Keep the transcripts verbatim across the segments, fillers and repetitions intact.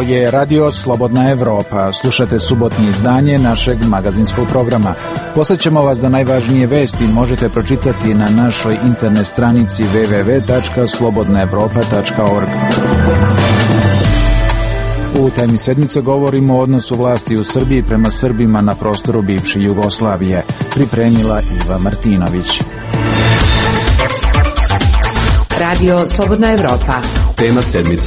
je Radio Slobodna Evropa. Slušate subotnje izdanje našeg magazinskog programa. Posjećamo vas da najvažnije vesti možete pročitati na našoj internet stranici w w w tačka slobodna evropa tačka org. U temi sedmice govorimo o odnosu vlasti u Srbiji prema Srbima na prostoru bivše Jugoslavije. Pripremila Iva Martinović. Radio Slobodna Evropa. Tema sedmice.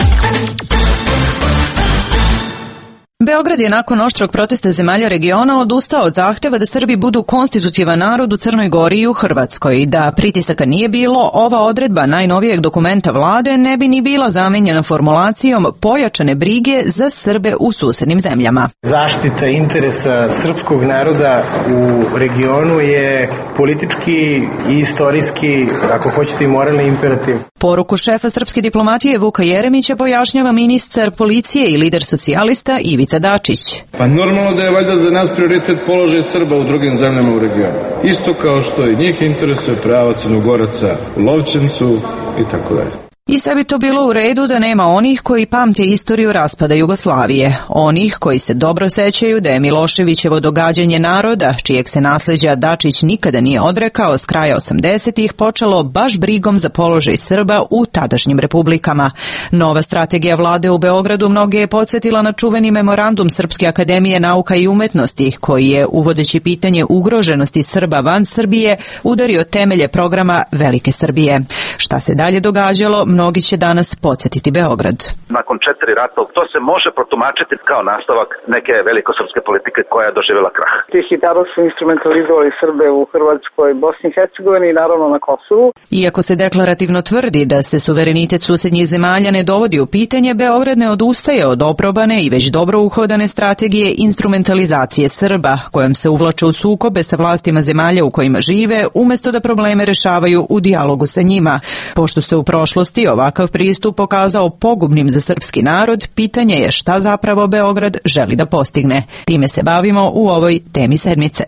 Beograd je nakon oštrog protesta zemalja regiona odustao od zahteva da Srbi budu konstitutivan narod u Crnoj Gori i u Hrvatskoj. Da pritisaka nije bilo, ova odredba najnovijeg dokumenta vlade ne bi ni bila zamenjena formulacijom pojačane brige za Srbe u susednim zemljama. Zaštita interesa srpskog naroda u regionu je politički i istorijski, ako hoćete, i moralni imperativ. Poruku šefa srpske diplomatije Vuka Jeremića pojašnjava ministar policije i lider socijalista Ivica Dačić. Pa normalno da je valjda za nas prioritet položaj Srba u drugim zemljama u regionu. Isto kao što i njih interesuje prava Crnogoraca u Lovćencu i tako dalje. I sve bi to bilo u redu da nema onih koji pamte istoriju raspada Jugoslavije, onih koji se dobro sećaju da je Miloševićevo događanje naroda, čijeg se nasleđa Dačić nikada nije odrekao, s kraja osamdesetih počelo baš brigom za položaj Srba u tadašnjim republikama. Nova strategija vlade u Beogradu mnoge je podsjetila na čuveni memorandum Srpske akademije nauka i umetnosti, koji je, uvodeći pitanje ugroženosti Srba van Srbije, udario temelje programa Velike Srbije. Šta se dalje događalo, mnogi će danas podsjetiti Beograd. Nakon četiri rata to se može protumačiti kao nastavak neke velikosrpske politike koja je doživjela krah. Tih i tada su instrumentalizovali Srbe u Hrvatskoj, Bosni i Hercegovini i naravno na Kosovu. Iako se deklarativno tvrdi da se suverenitet susednjih zemalja ne dovodi u pitanje, Beograd ne odustaje od oprobane i već dobro uhodane strategije instrumentalizacije Srba, kojom se uvlače u sukobe sa vlastima zemalja u kojima žive, umjesto da probleme rešavaju u dijalogu sa njima. Pošto se u prošlosti ovakav pristup pokazao pogubnim za srpski narod, pitanje je šta zapravo Beograd želi da postigne. Time se bavimo u ovoj temi sedmice.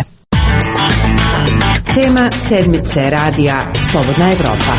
Tema sedmice radija Slobodna Evropa.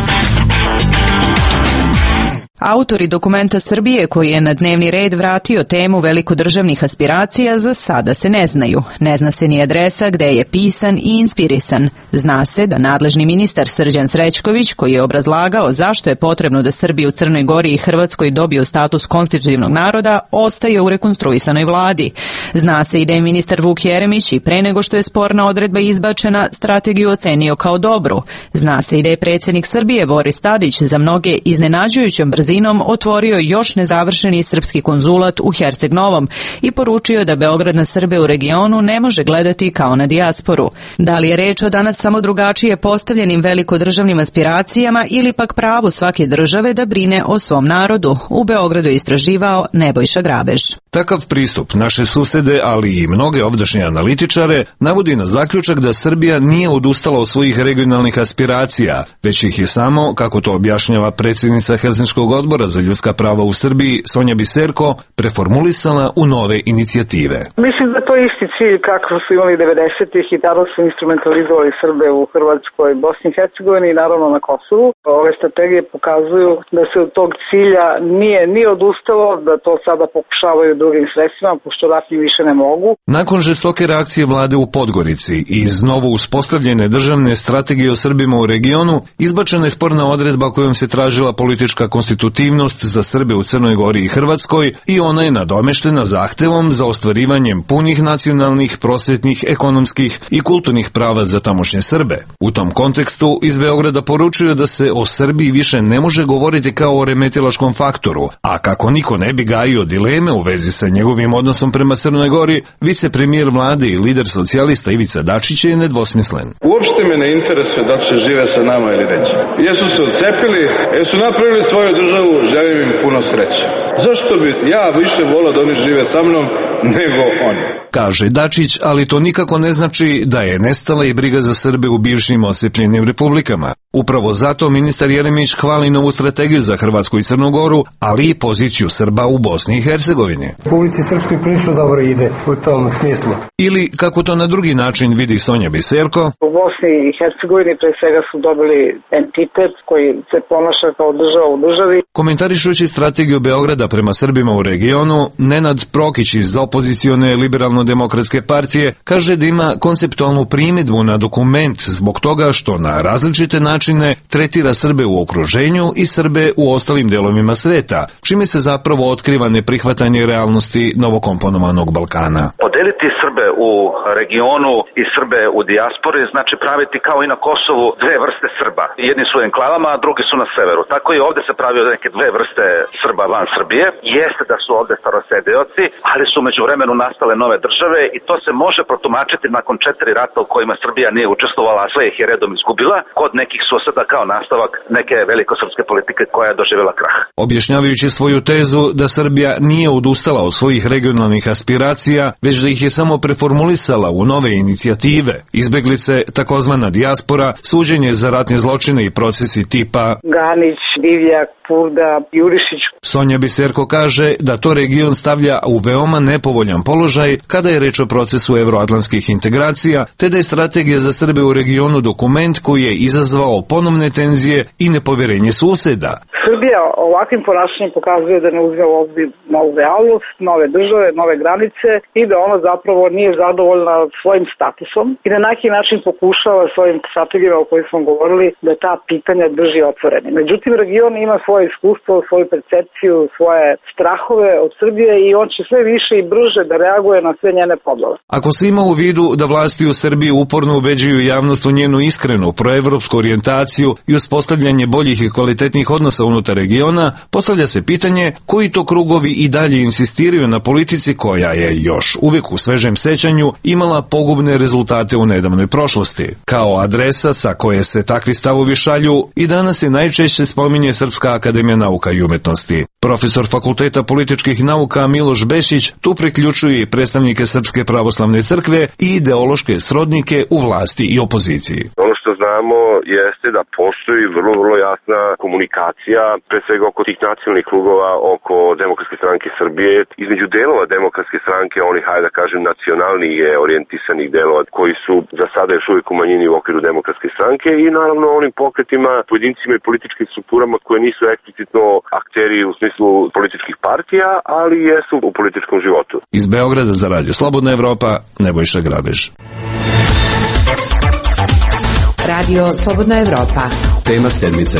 Autori dokumenta Srbije koji je na dnevni red vratio temu velikodržavnih aspiracija za sada se ne znaju. Ne zna se ni adresa gde je pisan i inspirisan. Zna se da nadležni ministar Srđan Srećković, koji je obrazlagao zašto je potrebno da Srbi u Crnoj Gori i Hrvatskoj dobiju status konstitutivnog naroda, ostaje u rekonstruisanoj vladi. Zna se i da je ministar Vuk Jeremić i pre nego što je sporna odredba izbačena, strategiju ocenio kao dobru. Zna se i da je predsjednik Srbije Boris Tadić za mnoge iznenađujućom brzinom otvorio još nezavršeni srpski konzulat u Herceg Novom i poručio da Beograd na Srbe u regionu ne može gledati kao na dijasporu. Da li je reč o danas samo drugačije postavljenim velikodržavnim aspiracijama ili pak pravu svake države da brine o svom narodu? U Beogradu je istraživao Nebojša Grabež. Takav pristup naše susede, ali i mnoge ovdašnje analitičare, navodi na zaključak da Srbija nije odustala od svojih regionalnih aspiracija, već ih je samo, kako to objašnjava predsjednica Helsinškog odbora za ljudska prava u Srbiji Sonja Biserko, preformulisala u nove inicijative. Mislim da to je isti cilj kako su imali devedesetih i tada su instrumentalizovali Srbe u Hrvatskoj, Bosni i Hercegovini i naravno na Kosovu. Ove strategije pokazuju da se od tog cilja nije ni odustalo, da to sada pokušavaju drugim sredstvima, pošto ratni više ne mogu. Nakon žestoke reakcije vlade u Podgorici i iz novo uspostavljene državne strategije o Srbima u regionu, izbačena je sporna odredba kojom se tražila politička konstitutivnost za Srbe u Crnoj Gori i Hrvatskoj i ona je nadomeštena zahtevom za ostvarivanjem punih nacionalnih, prosvetnih, ekonomskih i kulturnih prava za tamošnje Srbe. U tom kontekstu iz Beograda poručuju da se o Srbiji više ne može govoriti kao o remetilačkom faktoru, a kako niko ne bi gajio dileme u vezi sa njegovim odnosom prema Crnoj Gori, vicepremijer vlade i lider socijalista Ivica Dačić je nedvosmislen. Uopšte me ne interesuje da će žive sa nama ili neće. Jesu se odcepili, jesu napravili svoju državu, želim im puno sreće. Zašto bi ja više volao da oni žive sa mnom nego oni? Kaže Dačić, ali to nikako ne znači da je nestala i briga za Srbe u bivšim odcepljenim republikama. Upravo zato ministar Jeremić hvali novu strategiju za Hrvatsku i Crnu Goru, ali i poziciju Srba u Bosni i Hercegovini. Republici Srpskoj prilično dobro ide u tom smislu. Ili, kako to na drugi način vidi Sonja Biserko, u Bosni i Hercegovini pre svega su dobili entitet koji se ponaša kao država u državi. Komentarišući strategiju Beograda prema Srbima u regionu, Nenad Prokić iz opozicione Liberalno-demokratske partije kaže da ima konceptualnu primedbu na dokument zbog toga što na različite načine tretira Srbe u okruženju i Srbe u ostalim delovima sveta, čime se zapravo otkriva neprihvatanje realnosti novokomponovanog Balkana. Podeliti Srbe u regionu i Srbe u dijaspori znači praviti kao i na Kosovu dve vrste Srba. Jedni su u enklavama, a drugi su na severu. Tako i ovde se pravio neke dve vrste Srba van Srbije. Jeste da su ovde starosedeoci, ali su među vremenu nastale nove države i to se može protumačiti nakon četiri rata u kojima Srbija nije učestvovala, a sve ih je redom izgubila, kod nekih suseda kao nastavak neke velikosrpske politike koja je doživjela krah. Objašnjavajući svoju tezu da Srbija nije odustala od svojih regionalnih aspiracija, već da ih je samo preformulisala u nove inicijative, izbeglice, takozvana dijaspora, suđenje za ratne zločine i procesi tipa Ganić, Divjak, Purda, Jurišić. Sonja Biserko kaže da to region stavlja u veoma nepovoljan položaj kada je reč o procesu evroatlantskih integracija, te da je strategija za Srbe u regionu dokument koji je izazvao ponovne tenzije i nepoverenje suseda. Srbija ovakvim ponašanjem pokazuje da ne uzme u obzir novu realnost, nove države, nove granice i da ona zapravo nije zadovoljna svojim statusom i na neki način pokušava svojim strategijama o kojim smo govorili da ta pitanja drži otvoreni. Međutim, region ima svoje iskustvo, svoju percepciju, svoje strahove od Srbije i on će sve više i brže da reaguje na sve njene podlove. Ako se ima u vidu da vlasti u Srbiji uporno ubeđuju javnost u njenu iskrenu proevropsku orijentaciju i uspostavljanje boljih i kvalitetnih odnosa unutar regiona, postavlja se pitanje koji to krugovi i dalje insistiraju na politici koja je još uvijek u svežem sećanju imala pogubne rezultate u nedavnoj prošlosti. Kao adresa sa koje se takvi stavovi šalju i danas se najčešće spominje Srpska akademija nauka i umetnosti. Profesor Fakulteta političkih nauka Miloš Bešić tu priključuje i predstavnike Srpske pravoslavne crkve i ideološke srodnike u vlasti i opoziciji. Ono što znamo jeste da postoji vrlo, vrlo jasna komunikacija, pre svega oko tih nacionalnih krugova, oko Demokratske stranke Srbije, između delova Demokratske stranke, onih, hajde da kažem, nacionalnije orijentisanih delova, koji su za sada još uvijek u manjini u okviru Demokratske stranke i naravno onim pokretima, pojedincima i političkim strukturama koje nisu eksplicitno akteri u smislu političkih partija, ali jesu u političkom životu. Iz Beograda za radio Slobodna Evropa, Nebojša Grabež. Radio Slobodna Evropa. Tema sedmice.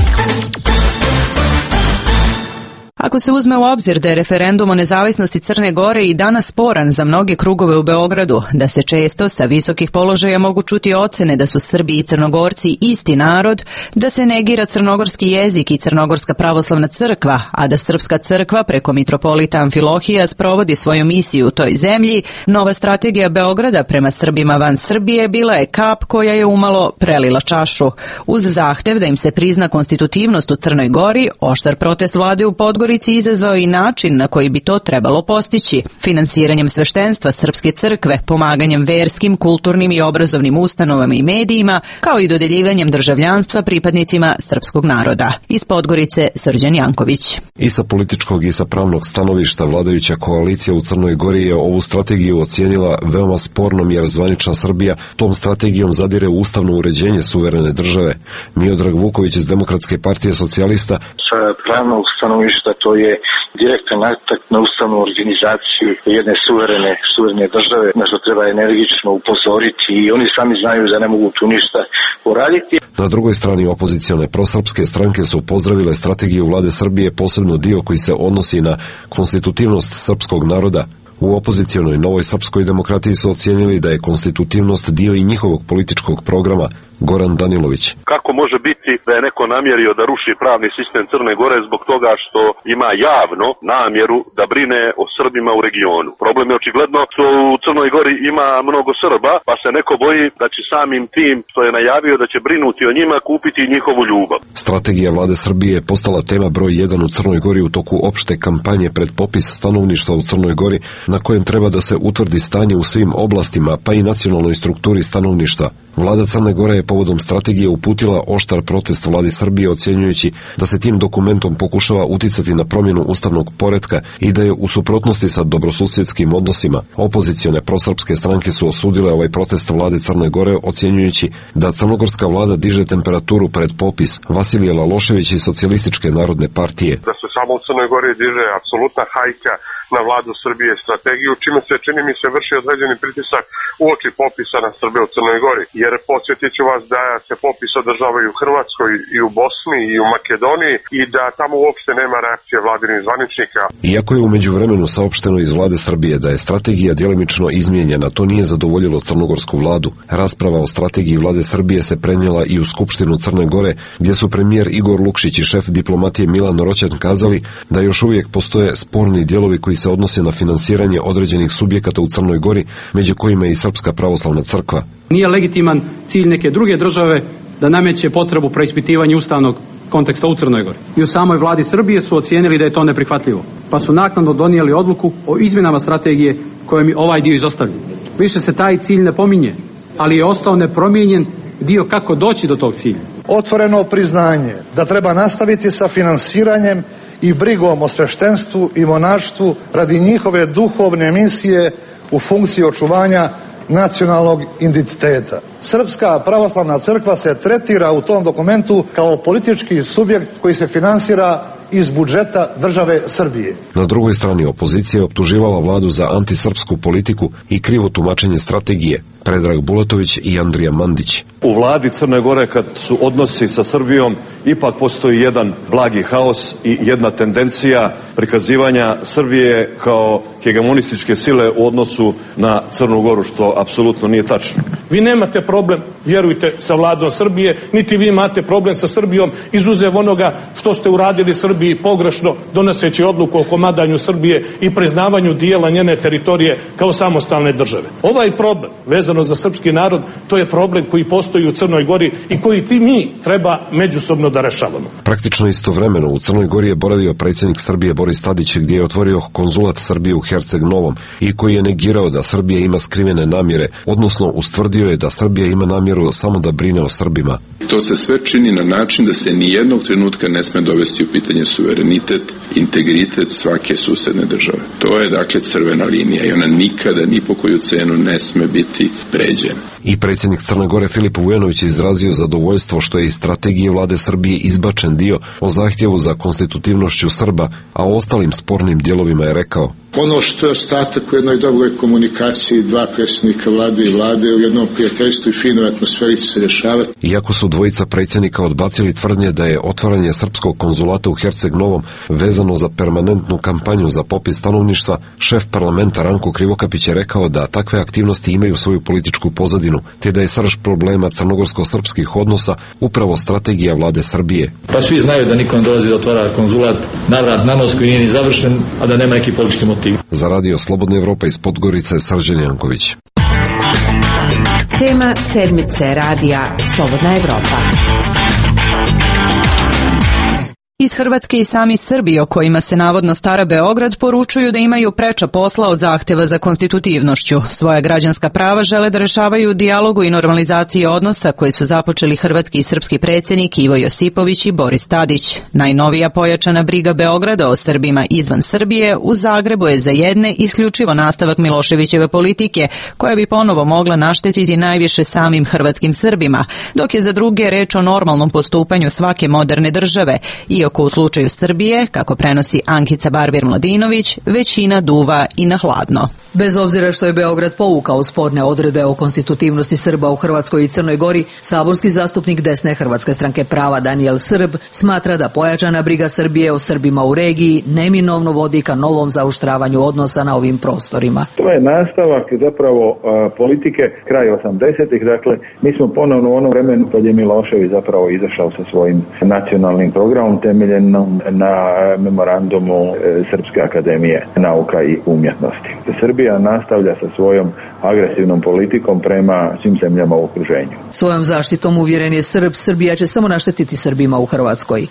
Ako se uzme u obzir da je referendum o nezavisnosti Crne Gore i danas sporan za mnoge krugove u Beogradu, da se često sa visokih položaja mogu čuti ocene da su Srbi i Crnogorci isti narod, da se negira crnogorski jezik i Crnogorska pravoslavna crkva, a da Srpska crkva preko mitropolita Amfilohija sprovodi svoju misiju u toj zemlji, nova strategija Beograda prema Srbima van Srbije bila je kap koja je umalo prelila čašu. Uz zahtev da im se prizna konstitutivnost u Crnoj Gori, oštar protest vlade u Podgorici izazvao i način na koji bi to trebalo postići, finansiranjem sveštenstva Srpske crkve, pomaganjem verskim, kulturnim i obrazovnim ustanovama i medijima, kao i dodeljivanjem državljanstva pripadnicima srpskog naroda. Iz Podgorice Srđan Janković. I sa političkog i sa pravnog stanovišta vladajuća koalicija u Crnoj Gori je ovu strategiju ocijenila veoma spornom jer zvanična Srbija tom strategijom zadire u ustavno uređenje suverene države. Miodrag Vuković iz Demokratske partije socijalista. Sa pravnog stanovišta to je direktan atak na ustavnu organizaciju jedne suverene, suverene države, na što treba energično upozoriti i oni sami znaju da ne mogu tu ništa uraditi. Na drugoj strani opozicione prosrpske stranke su pozdravile strategiju vlade Srbije, posebno dio koji se odnosi na konstitutivnost srpskog naroda. U opozicionoj Novoj srpskoj demokratiji su ocijenili da je konstitutivnost dio i njihovog političkog programa. Goran Danilović. Kako može biti da je neko namjerio da ruši pravni sistem Crne Gore zbog toga što ima javno namjeru da brine o Srbima u regionu? Problem je očigledno što u Crnoj Gori ima mnogo Srba, pa se neko boji da će samim tim što je najavio da će brinuti o njima kupiti njihovu ljubav. Strategija vlade Srbije je postala tema broj jedan u Crnoj Gori u toku opšte kampanje pred popis stanovništva u Crnoj Gori, na kojem treba da se utvrdi stanje u svim oblastima, pa i nacionalnoj strukturi stanovništva. Vlada Crne Gore je povodom strategije uputila oštar protest vladi Srbije, ocjenjujući da se tim dokumentom pokušava uticati na promjenu ustavnog poretka i da je u suprotnosti sa dobrosusjedskim odnosima. Opozicione prosrpske stranke su osudile ovaj protest vlade Crne Gore, ocjenjujući da crnogorska vlada diže temperaturu pred popis. Vasilije Lalošević iz Socijalističke narodne partije. Da se samo u Crnoj Gori diže apsolutna hajka na vladu Srbije strategiju, čime se, čini mi se, vrši određeni pritisak uoči popisa na Srbe u Crnoj Gori. Jer podsjetit ću vas da se popis održava i u Hrvatskoj, i u Bosni, i u Makedoniji, i da tamo uopšte nema reakcije vladinih zvaničnika. Iako je u međuvremenu saopšteno iz vlade Srbije da je strategija djelimično izmijenjena, to nije zadovoljilo crnogorsku vladu. Rasprava o strategiji vlade Srbije se prenijela i u Skupštinu Crne Gore, gdje su premijer Igor Lukšić i šef diplomatije Milan Roćan kazali da još uvijek postoje sporni dijelovi koji se odnose na finansiranje određenih subjekata u Crnoj Gori, među kojima je i Srpska pravoslavna crkva. Nije legitiman cilj neke druge države da nameće potrebu preispitivanja ustavnog konteksta u Crnoj Gori. I u samoj vladi Srbije su ocijenili da je to neprihvatljivo, pa su naknadno donijeli odluku o izmjenama strategije kojom je ovaj dio izostavljen. Više se taj cilj ne pominje, ali je ostao nepromijenjen dio kako doći do tog cilja. Otvoreno priznanje da treba nastaviti sa finansiranjem i brigom o sveštenstvu i monaštvu radi njihove duhovne misije u funkciji očuvanja nacionalnog identiteta. Srpska pravoslavna crkva se tretira u tom dokumentu kao politički subjekt koji se finansira iz budžeta države Srbije. Na drugoj strani opozicija je optuživala vladu za antisrpsku politiku i krivo tumačenje strategije. Predrag Bulatović i Andrija Mandić. U vladi Crne Gore, kad su odnosi sa Srbijom, ipak postoji jedan blagi haos i jedna tendencija prikazivanja Srbije kao hegemonističke sile u odnosu na Crnu Goru, što apsolutno nije tačno. Vi nemate problem, vjerujte, sa vladom Srbije, niti vi imate problem sa Srbijom, izuzev onoga što ste uradili Srbiji pogrešno, donoseći odluku o komandanju Srbije i priznavanju dijela njene teritorije kao samostalne države. Ovaj problem, vezano za srpski narod, to je problem koji postoji u Crnoj Gori i koji ti mi treba međusobno da rešavamo. Praktično istovremeno u Crnoj Gori je boravio predsjednik Srbije Boris Tadić, gdje je otvorio konzulat Srbije u Herceg Novom i koji je negirao da Srbija ima skrivene namjere, odnosno ustvrdio je da Srbija ima namjeru samo da brine o Srbima. To se sve čini na način da se ni jednog trenutka ne sme dovesti u pitanje suverenitet, integritet svake susedne države. To je dakle crvena linija i ona nikada ni po koju cenu ne sme biti pređena. I predsjednik Crne Gore Filip Vujanović izrazio zadovoljstvo što je iz strategije vlade Srbije izbačen dio o zahtjevu za konstitutivnošću Srba, a o ostalim spornim dijelovima je rekao: Ono što je ostatak u jednoj dobroj komunikaciji dva predsjednika vlade i vlade u jednom prijateljstvu i finoj atmosferi će se rješavati. Iako su dvojica predsjednika odbacili tvrdnje da je otvaranje srpskog konzulata u Herceg Novom vezano za permanentnu kampanju za popis stanovništva, šef parlamenta Ranko Krivokapić je rekao da takve aktivnosti imaju svoju političku pozadinu, te da je srž problema crnogorsko-srpskih odnosa upravo strategija vlade Srbije. Pa svi znaju da niko ne dolazi da otvara konzulat navrat na nos koji nije ni završen, a da nema neki politički motiv. Za radio Slobodna Evropa iz Podgorice, Srđan Janković. Tema sedmice radija Slobodna Evropa. Iz Hrvatske i sami Srbi, o kojima se navodno stara Beograd, poručuju da imaju preča posla od zahteva za konstitutivnošću. Svoja građanska prava žele da rešavaju u dijalogu i normalizaciji odnosa koji su započeli hrvatski i srpski predsjednik Ivo Josipović i Boris Tadić. Najnovija pojačana briga Beograda o Srbima izvan Srbije u Zagrebu je za jedne isključivo nastavak Miloševićeve politike, koja bi ponovo mogla naštetiti najviše samim hrvatskim Srbima, dok je za druge reč o normalnom postupanju svake moderne države, i iako u slučaju Srbije, kako prenosi Ankica Barbir-Mladinović, većina duva i na hladno. Bez obzira što je Beograd povukao sporne odredbe o konstitutivnosti Srba u Hrvatskoj i Crnoj Gori, saborski zastupnik desne Hrvatske stranke prava Danijel Srb smatra da pojačana briga Srbije o Srbima u regiji neminovno vodi ka novom zaoštravanju odnosa na ovim prostorima. To je nastavak zapravo a, politike kraja osamdesetih, dakle mi smo ponovno u onom vremenu kad je Milošević zapravo izašao sa svojim nacionalnim programom temeljenom na memorandumu e, Srpske akademije nauka i umjetnosti. Srbija nastavlja sa svojom agresivnom politikom prema svim zemljama u okruženju. Svojom zaštitom, uvjeren je Srb, Srbija će samo naštetiti Srbima u Hrvatskoj. E,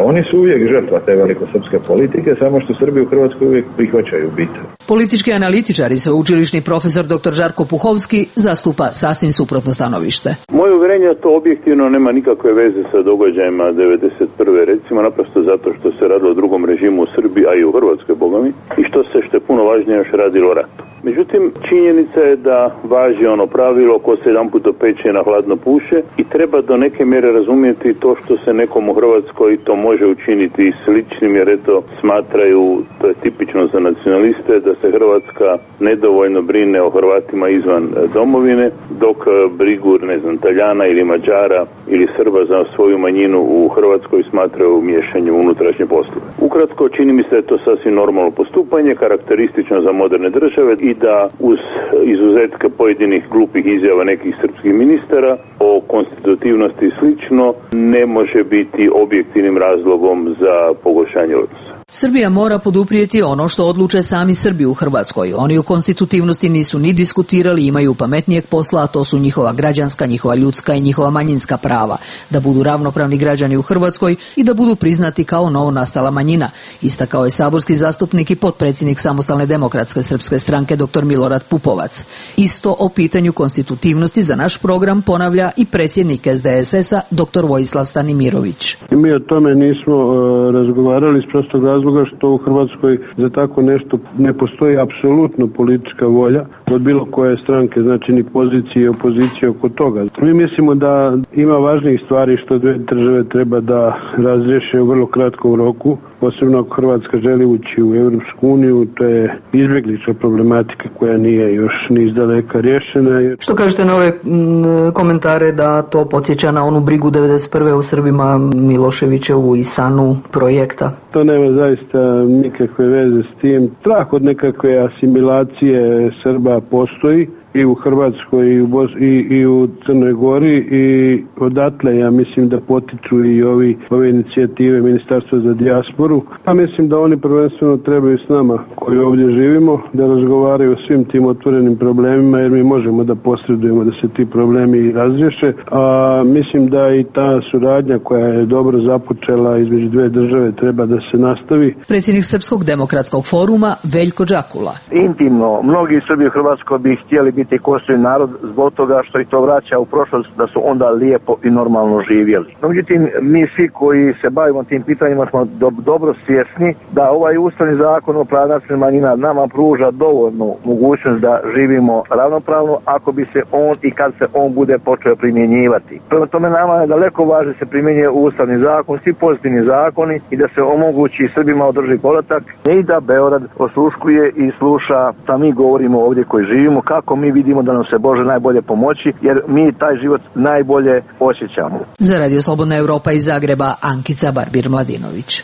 oni su uvijek žrtva te velikosrpske politike, samo što Srbi u Hrvatskoj uvijek prihvaćaju biti. Politički analitičar i sveučilišni profesor dr Žarko Puhovski zastupa sasvim suprotno stanovište. Moje uvjerenje je to objektivno nema nikakve veze sa događajima devedeset prve recimo naprosto zato što se radilo o drugom režimu u Srbiji, a i u Hrvatskoj, bogami, i što se, što je puno važnije, još radilo o ratu. Međutim, činjenica je da važi ono pravilo ko se jedan put opeče na hladno puše i treba do neke mjere razumjeti to što se nekom u Hrvatskoj to može učiniti i sličnim, jer eto smatraju, to je tipično za nacionaliste, da se Hrvatska nedovoljno brine o Hrvatima izvan domovine, dok brigu, ne znam, Taljana ili Mađara ili Srba za svoju manjinu u Hrvatskoj smatraju miješanjem u unutrašnje poslove. Ukratko, čini mi se da je to sasvim normalno postupanje, karakteristično za moderne države i da uz izuzetke pojedinih glupih izjava nekih srpskih ministara o konstitutivnosti i slično ne može biti objektivnim razlogom za pogoršanje odnosa. Srbija mora poduprijeti ono što odluče sami Srbi u Hrvatskoj. Oni u konstitutivnosti nisu ni diskutirali, imaju pametnijeg posla, a to su njihova građanska, njihova ljudska i njihova manjinska prava. Da budu ravnopravni građani u Hrvatskoj i da budu priznati kao novo nastala manjina. Istakao je saborski zastupnik i potpredsjednik Samostalne demokratske srpske stranke dr Milorad Pupovac. Isto o pitanju konstitutivnosti za naš program ponavlja i predsjednik S D S S-a dr Vojislav Stanimirović. Mi o tome nismo uh, razgovarali iz prostog razloga što u Hrvatskoj za tako nešto ne postoji apsolutno politička volja od bilo koje stranke, znači ni pozicije i opozicije oko toga. Mi mislimo da ima važnijih stvari što dve države treba da razriješe u vrlo kratkom roku, posebno ako Hrvatska želi ući u Europsku uniju, to je izbjeglička problematika koja nije još ni izdaleka rješena. Što kažete na ove m, komentare da to podsjeća na onu brigu devedeset prve u Srbima, Miloševićevu i Sanu projekta? To nema zaista nikakve veze s tim. Strah od nekakve asimilacije Srba postoji i u Hrvatskoj i u, Bos- i, i u Crnoj Gori i odatle ja mislim da potiču i ovi, ove inicijative Ministarstva za dijasporu. Pa mislim da oni prvenstveno trebaju s nama koji ovdje živimo da razgovaraju o svim tim otvorenim problemima jer mi možemo da posredujemo da se ti problemi razriješe. A mislim da i ta suradnja koja je dobro započela između dve države treba da se nastavi. Predsjednik Srpskog demokratskog foruma Veljko Đakula. Intimno, mnogi Srbi u Hrvatskoj bi htjeli biti konstitutivni narod zbog toga što ih to vraća u prošlost da su onda lijepo i normalno živjeli. No, međutim, mi svi koji se bavimo tim pitanjima smo do, dobro svjesni da ovaj ustavni zakon o pravima nacionalnih manjina nama pruža dovoljnu mogućnost da živimo ravnopravno ako bi se on i kad se on bude počeo primjenjivati. Prema tome nama je daleko važno da se primjenjuje ustavni zakon, svi pozitivni zakoni i da se omogući Srbima održi povratak i da Beograd osluškuje i sluša šta mi govorimo ovdje koji živimo, kako mi vidimo da nam se Bože najbolje pomoći, jer mi taj život najbolje osjećamo. Za Radio Slobodna Europa iz Zagreba, Ankica Barbir-Mladinović.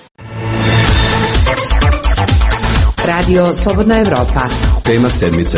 Radio Slobodna Europa. Tema sedmice.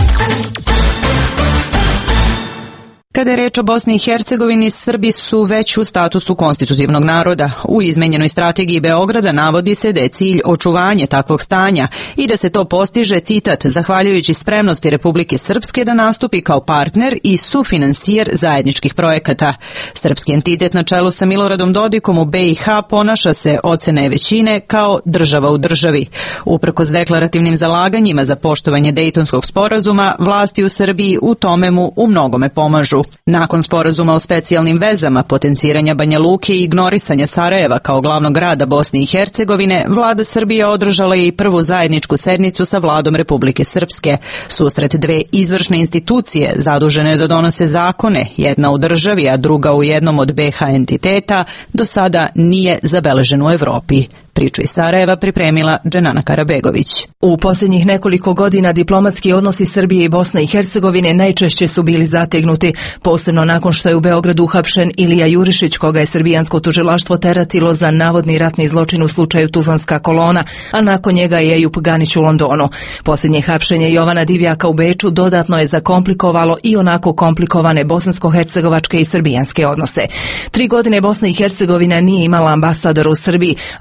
Kada je reč o Bosni i Hercegovini, Srbi su već u statusu konstitutivnog naroda. U izmenjenoj strategiji Beograda navodi se da je cilj očuvanje takvog stanja i da se to postiže, citat, zahvaljujući spremnosti Republike Srpske da nastupi kao partner i sufinansijer zajedničkih projekata. Srpski entitet na čelu sa Miloradom Dodikom u B i H ponaša se, ocene većine, kao država u državi. Uprkos deklarativnim zalaganjima za poštovanje Dejtonskog sporazuma, vlasti u Srbiji u tome mu u mnogome pomažu. Nakon sporazuma o specijalnim vezama, potenciranja Banja Luke i ignorisanja Sarajeva kao glavnog grada Bosne i Hercegovine, vlada Srbije održala je i prvu zajedničku sednicu sa vladom Republike Srpske. Susret dve izvršne institucije zadužene da donose zakone, jedna u državi, a druga u jednom od B H entiteta, do sada nije zabeležen u Evropi. Priču iz Sarajeva pripremila Dženana Karabegović. U posljednjih nekoliko godina diplomatski odnosi Srbije i Bosne i Hercegovine najčešće su bili zategnuti, posebno nakon što je u Beogradu uhapšen Ilija Jurišić, koga je srbijansko tužilaštvo teratilo za navodni ratni zločin u slučaju Tuzlanska kolona, a nakon njega je Ejup Ganić u Londonu. Posljednje hapšenje Jovana Divjaka u Beču dodatno je zakomplikovalo i onako komplikovane bosansko-hercegovačke i srbijanske odnose. Tri godine Bosna i Hercegovina nije imala ambasadora u Srbiji, a posjet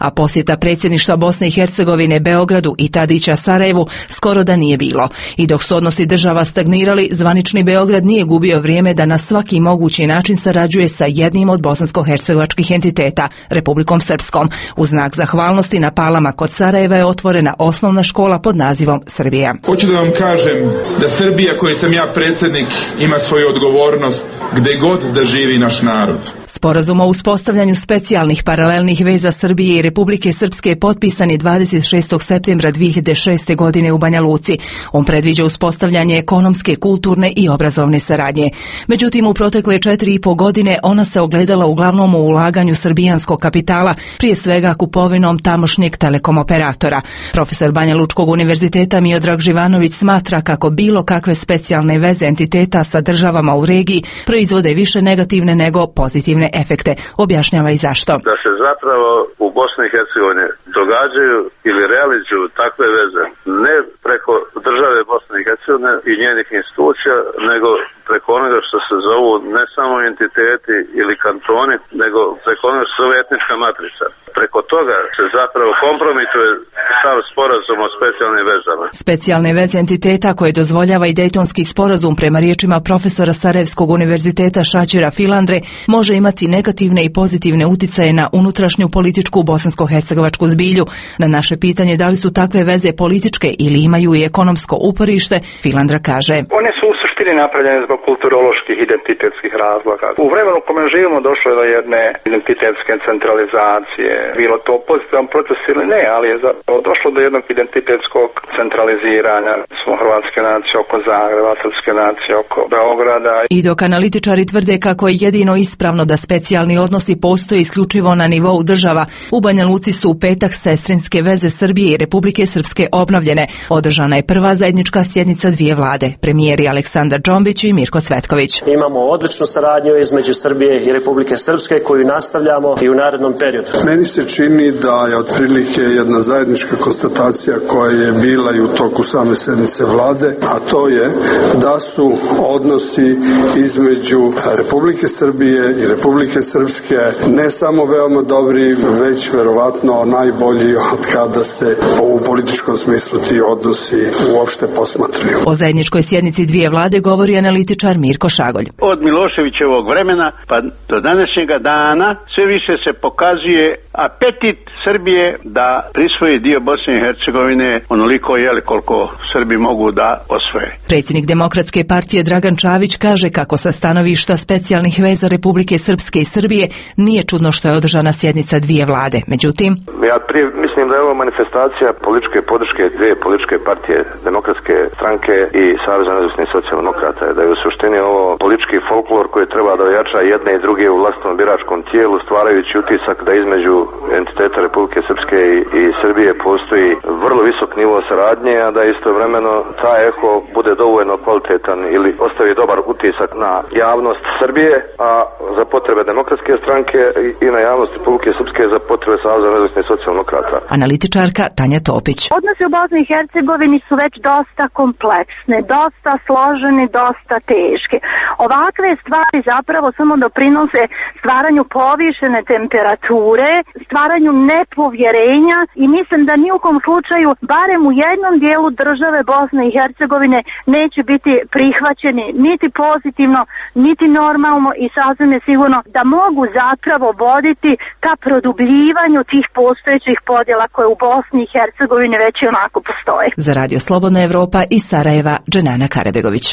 posjeta predsjedništva Bosne i Hercegovine Beogradu i Tadića Sarajevu skoro da nije bilo. I dok su odnosi država stagnirali, zvanični Beograd nije gubio vrijeme da na svaki mogući način sarađuje sa jednim od bosansko-hercegovačkih entiteta, Republikom Srpskom. U znak zahvalnosti na Palama kod Sarajeva je otvorena osnovna škola pod nazivom Srbija. Hoću da vam kažem da Srbija, koji sam ja predsjednik, ima svoju odgovornost gde god da živi naš narod. Sporazum o uspostavljanju specijalnih paralelnih veza Srbije i Republike Srpske je potpisan je dvadeset šestog septembra dvije hiljade šeste. godine u Banja Luci. On predviđa uspostavljanje ekonomske, kulturne i obrazovne saradnje. Međutim, u protekle četiri i po godine ona se ogledala uglavnom u ulaganju srbijanskog kapitala, prije svega kupovinom tamošnjeg telekom operatora. Profesor Banja Lučkog univerziteta Miodrag Živanović smatra kako bilo kakve specijalne veze entiteta sa državama u regiji proizvode više negativne nego pozitivne efekte. Objašnjava i zašto. Da se zapravo u Bosni i Hercegovini događaju ili realizuju takve veze ne preko države Bosne i Hercegovine i njenih institucija, nego preko onoga što se zovu ne samo entiteti ili kantoni, nego preko onoga što se zove etnička matrica. Preko toga se zapravo kompromituje sav sporazum o specijalnim vezama. Specijalne veze entiteta koje dozvoljava i Dejtonski sporazum, prema riječima profesora Sarajevskog univerziteta Šaćira Filandre, može imati negativne i pozitivne uticaje na unutrašnju političku bosansko-hercegovačku zbilju. Na naše pitanje da li su takve veze političke ili imaju i ekonomsko uporište, Filandra kaže: One su u suštini napravljene zbog kulturoloških identitetskih razloga. U vremenu u kome živimo došlo je do jedne identitetske centralizacije. Bilo to pozitivan proces ili ne, ali je zapravo došlo do jednog identitetskog centraliziranja. Smo hrvatske nacije oko Zagreba, srpske nacije oko Beograda. I dok analitičari tvrde kako je jedino ispravno da specijalni odnosi postoje isključivo na nivou država, u Banja Luci su u petak sestrinske veze Srbije i Republike Srpske obnovljene. Održana je prva zajednička sjednica dvije vlade, premijeri Aleksandar Džombić i Mirko Cvetković. Imamo odličnu saradnju između Srbije i Republike Srpske koju nastavljamo i u narednom periodu. Meni se čini da je otprilike jedna zajednička konstatacija koja je bila i u toku same sednice vlade, a to je da su odnosi između Republike Srbije i Republike Srpske ne samo veoma dobri, već verovatno najbolji od kada se u političkom smislu ti odnosi uopšte posmatraju. O zajedničkoj sjednici dvije vlade govori analitičar Mirko Šagolj. Od Miloševićevog vremena pa do današnjega dana sve više se pokazuje apetit Srbije da prisvoji dio Bosne i Hercegovine onoliko je koliko Srbi mogu da osvoje. Predsjednik Demokratske partije Dragan Čavić kaže kako sa stanovišta specijalnih veza Republike Srpske i Srbije nije čudno što je održana sjednica dvije vlade. Međutim, ja prije mislim da je ovo manifestacija političke podrške dvije političke partije, Demokratske stranke i Saveza nezavisnih socijaldemokrata, da je u suštini ovo politički folklor koji treba da ojača jedne i druge u vlastnom biračkom tijelu, stvarajući utisak da između entiteta Republike Srpske i, i Srbije postoji vrlo visok nivo saradnje, a da istovremeno ta eho bude dovoljno kvalitetan ili ostavi dobar utisak na javnost Srbije, a za potrebe Demokratske stranke i, i na javnost Republike Srpske za potrebe Saveza nezavisnih socijaldemokrata. Analitičarka Tanja Topić. Odnosi u Bosni i Hercegovini su već dosta kompleksne, dosta složene, dosta teške. Ovakve stvari zapravo samo doprinose stvaranju povišene temperature, stvaranju nepovjerenja i mislim da ni u kom slučaju, barem u jednom dijelu države Bosne i Hercegovine, neće biti prihvaćeni niti pozitivno, niti normalno i sasvim je sigurno da mogu zapravo voditi ka produbljivanju tih postojećih podjela koje u Bosni i Hercegovini već i onako postoje. Za Radio Slobodna Evropa iz Sarajeva, Dženana Karabegović.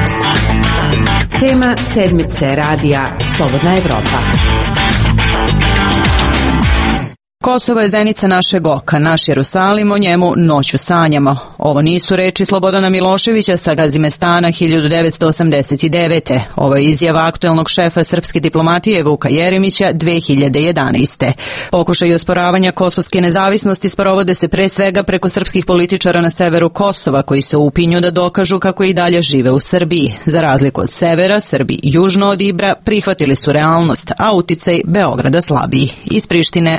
Tema sedmice radija Slobodna Evropa. Kosovo je zenica našeg oka, naš Jerusalim, o njemu noću sanjamo. Ovo nisu reči Slobodana Miloševića sa Gazimestana hiljadu devetsto osamdeset devete. Ovo je izjava aktuelnog šefa srpske diplomatije Vuka Jeremića dve hiljade jedanaeste. Pokušaj osporavanja kosovske nezavisnosti sprovode se pre svega preko srpskih političara na severu Kosova, koji se upinju da dokažu kako i dalje žive u Srbiji. Za razliku od severa, Srbi južno od Ibra prihvatili su realnost, a uticaj Beograda slabiji. Iz Prištine, Amra Zenić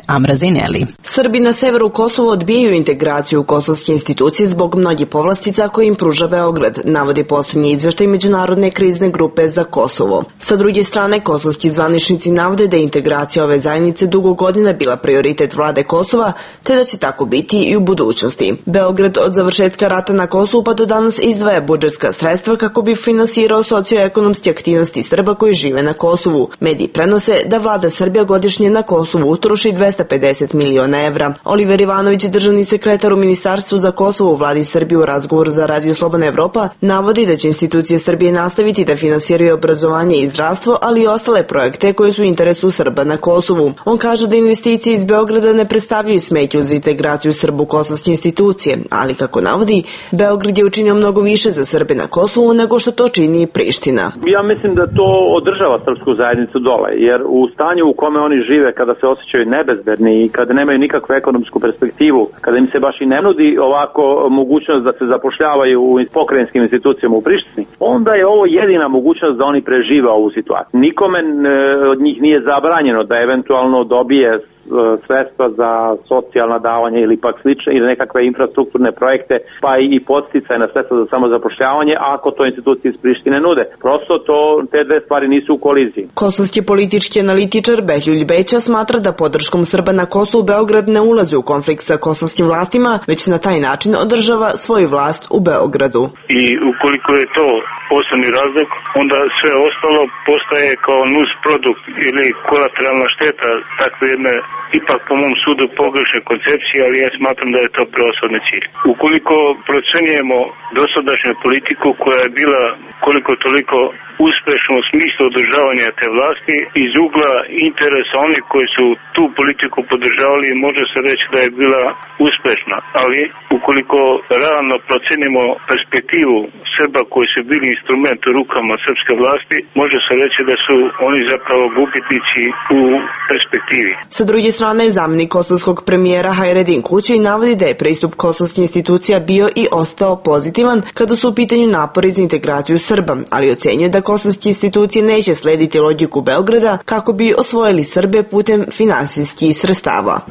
Zaineli. Srbi na severu Kosova odbijaju integraciju u kosovske institucije zbog mnogih povlastica koje im pruža Beograd, navodi posljednji izveštaj Međunarodne krizne grupe za Kosovo. Sa druge strane, kosovski zvaničnici navode da je integracija ove zajednice dugo godina bila prioritet vlade Kosova, te da će tako biti i u budućnosti. Beograd od završetka rata na Kosovu pa do danas izdvaja budžetska sredstva kako bi finansirao socioekonomske aktivnosti Srba koji žive na Kosovu. Mediji prenose da vlada Srbija godišnje na Kosovu utroši dvesta pedeset miliona evra. Oliver Ivanović, državni sekretar u Ministarstvu za Kosovo u vladi Srbije u razgovoru za Radio Slobodna Evropa, navodi da će institucije Srbije nastaviti da finansiraju obrazovanje i zdravstvo, ali i ostale projekte koje su u interesu Srba na Kosovu. On kaže da investicije iz Beograda ne predstavljaju smetnju za integraciju Srba u kosovske institucije, ali kako navodi, Beograd je učinio mnogo više za Srbe na Kosovu nego što to čini Priština. Ja mislim da to održava srpsku zajednicu dole, jer u stanju u kome oni žive, kada se osjećaju nebezbedni i kada nemaju nikakvu ekonomsku perspektivu, kada im se baš i ne nudi ovako mogućnost da se zapošljavaju u pokrajinskim institucijama u Prištini, onda je ovo jedina mogućnost da oni prežive ovu situaciju. Nikome od njih nije zabranjeno da eventualno dobije sredstva za socijalna davanja ili pak slične ili nekakve infrastrukturne projekte, pa i podsticajna sredstva za samozapošljavanje ako to institucije iz Prištine nude. Prosto to, te dve stvari nisu u koliziji. Kosovski politički analitičar Behljuljs Beća smatra da podrškom Srba na Kosovu Beograd ne ulazi u konflikt sa kosovskim vlastima, već na taj način održava svoju vlast u Beogradu. I ukoliko je to osnovni razlog, onda sve ostalo postaje kao nus produkt ili kolateralna šteta takve jedne, ipak po mom sudu, pogrešne koncepcije, ali ja smatram da je to preoshodni cilj. Ukoliko procenjujemo dosadašnju politiku koja je bila koliko toliko uspešna u smislu održavanja te vlasti, iz ugla interesa onih koji su tu politiku podržavali, može se reći da je bila uspešna. Ali ukoliko realno procenimo perspektivu Srba koji su bili instrument u rukama srpske vlasti, može se reći da su oni zapravo gubitnici u perspektivi. Sa druge strane, zamjenik kosovskog premijera Hajredin Kući navodi da je pristup kosovskih institucija bio i ostao pozitivan kada su u pitanju napori za integraciju Srba, ali ocenjuje da kosovske institucije neće slediti logiku Beograda kako bi osvojili Srbe putem finansijskih sredstava.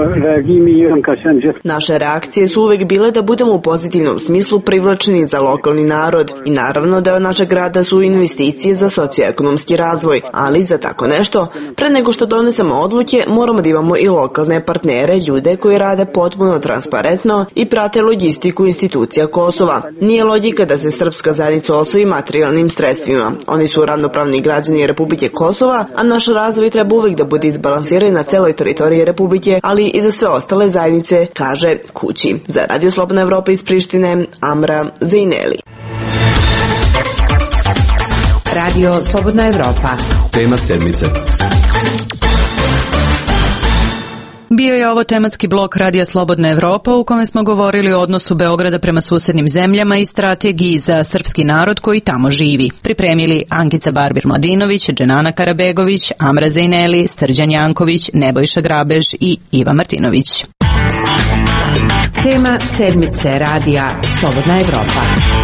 Naše reakcije su uvek bile da budemo u pozitivnom smislu privlačeni za lokalni narod i naravno da od našeg grada su investicije za socioekonomski razvoj, ali za tako nešto, pre nego što donesemo odluke, moramo da imamo i lokalne partnere, ljude koji rade potpuno transparentno i prate logistiku institucija Kosova. Nije logika da se srpska zajednica osvoji materijalnim sredstvima. Oni su ravnopravni građani Republike Kosova, a naš razvoj treba uvek da bude izbalansiran na celoj teritoriji Republike, ali i za sve ostale zajednice, kaže Kući. Za Radio Slobodna Evropa iz Prištine, Amra Zaineli. Radio Slobodna Evropa. Tema sedmice. Bio je ovo tematski blok Radija Slobodna Evropa u kome smo govorili o odnosu Beograda prema susednim zemljama i strategiji za srpski narod koji tamo živi. Pripremili Ankica Barbir-Mladinović, Dženana Karabegović, Amra Zaineli, Srđan Janković, Nebojša Grabež i Iva Martinović. Tema sedmice Radija Slobodna Evropa.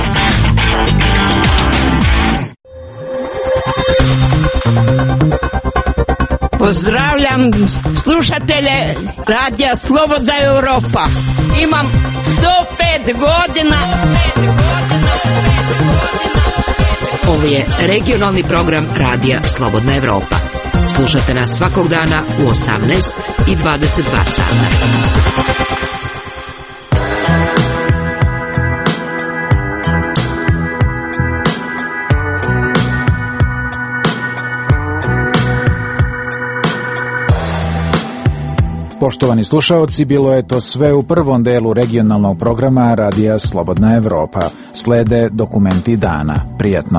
Pozdravljam slušatelje Radija Slobodna Evropa. Imam sto pet godina. Ovo je regionalni program Radija Slobodna Evropa. Slušate nas svakog dana u osamnaest i dvadeset dva sata. Poštovani slušaoci, bilo je to sve u prvom delu regionalnog programa Radija Slobodna Evropa. Slede dokumenti dana. Prijetno.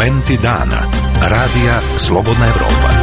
Dokumenti dana. Radija Slobodna Evropa.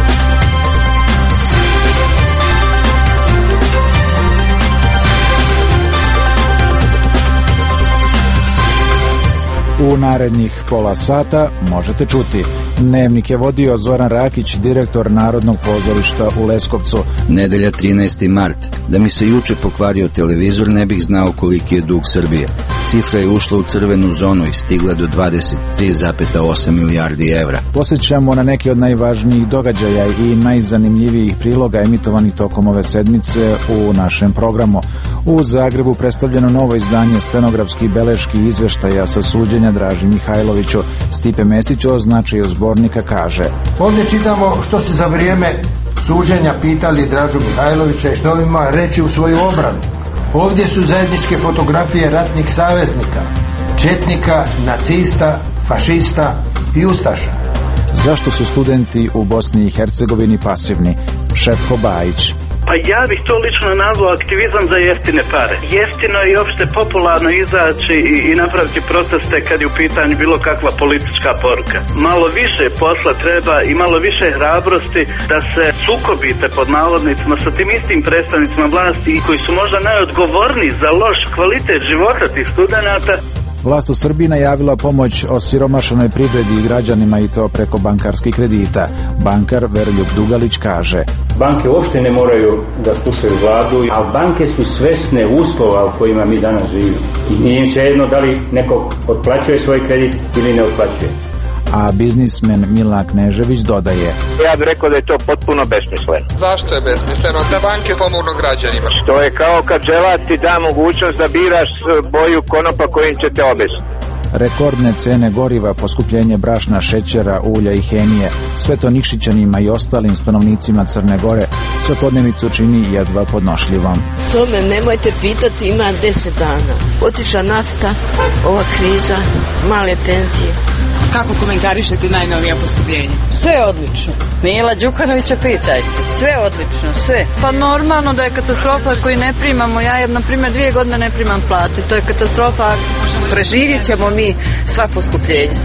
U narednih pola sata možete čuti. Dnevnik je vodio Zoran Rakić, direktor Narodnog pozorišta u Leskovcu. Nedelja trinaesti mart. Da mi se juče pokvario televizor, ne bih znao koliki je dug Srbije. Cifra je ušla u crvenu zonu i stigla do dvadeset tri zarez osam milijardi evra. Posjećamo na neke od najvažnijih događaja i najzanimljivijih priloga emitovanih tokom ove sedmice u našem programu. U Zagrebu predstavljeno novo izdanje stenografskih beleški izveštaja sa suđenja Draži Mihajloviću. Stipe Mesić o značaju zbornika kaže: Ovdje čitamo što se za vrijeme suđenja pitali Dražu Mihajlovića i što ima reći u svoju obranu. Ovdje su zajedničke fotografije ratnih saveznika, četnika, nacista, fašista i ustaša. Zašto su studenti u Bosni i Hercegovini pasivni? Šefko Bajić. Pa ja bih to lično nazvao aktivizam za jeftine pare. Jeftino je i opšte popularno izaći i, i napraviti proteste kad je u pitanju bilo kakva politička poruka. Malo više posla treba i malo više hrabrosti da se sukobite pod navodnicima sa tim istim predstavnicima vlasti koji su možda najodgovorniji za loš kvalitet života tih studenata. Vlast u Srbiji najavila pomoć osiromašenoj privredi i građanima i to preko bankarskih kredita. Bankar Veroljub Dugalić kaže: Banke uopšte ne moraju da slušaju vladu, a banke su svesne uslova u kojima mi danas živimo. I nije im svejedno da li neko otplaćuje svoj kredit ili ne otplaćuje. A biznismen Milan Knežević dodaje: Ja bih rekao da je to potpuno besmisleno. Zašto je besmisleno? Da banke pomognu građanima. To je kao kad želat ti da mogućnost da biraš boju konopa kojim će te obesiti. Rekordne cene goriva, poskupljenje brašna, šećera, ulja i hemije, sve to Nikšićanima i ostalim stanovnicima Crne Gore svakodnevicu čini jedva podnošljivom. To me nemojte pitati, ima deset dana. Otišla nafta, ova kriza, male penzije. Kako komentarišete najnovija poskupljenja? Sve je odlično. Mila Đukanovića pitajte. Sve je odlično, sve. Pa normalno da je katastrofa koju ne primamo. Ja, na primjer, dvije godine ne primam plate. To je katastrofa. Preživjet ćemo mi sva poskupljenja.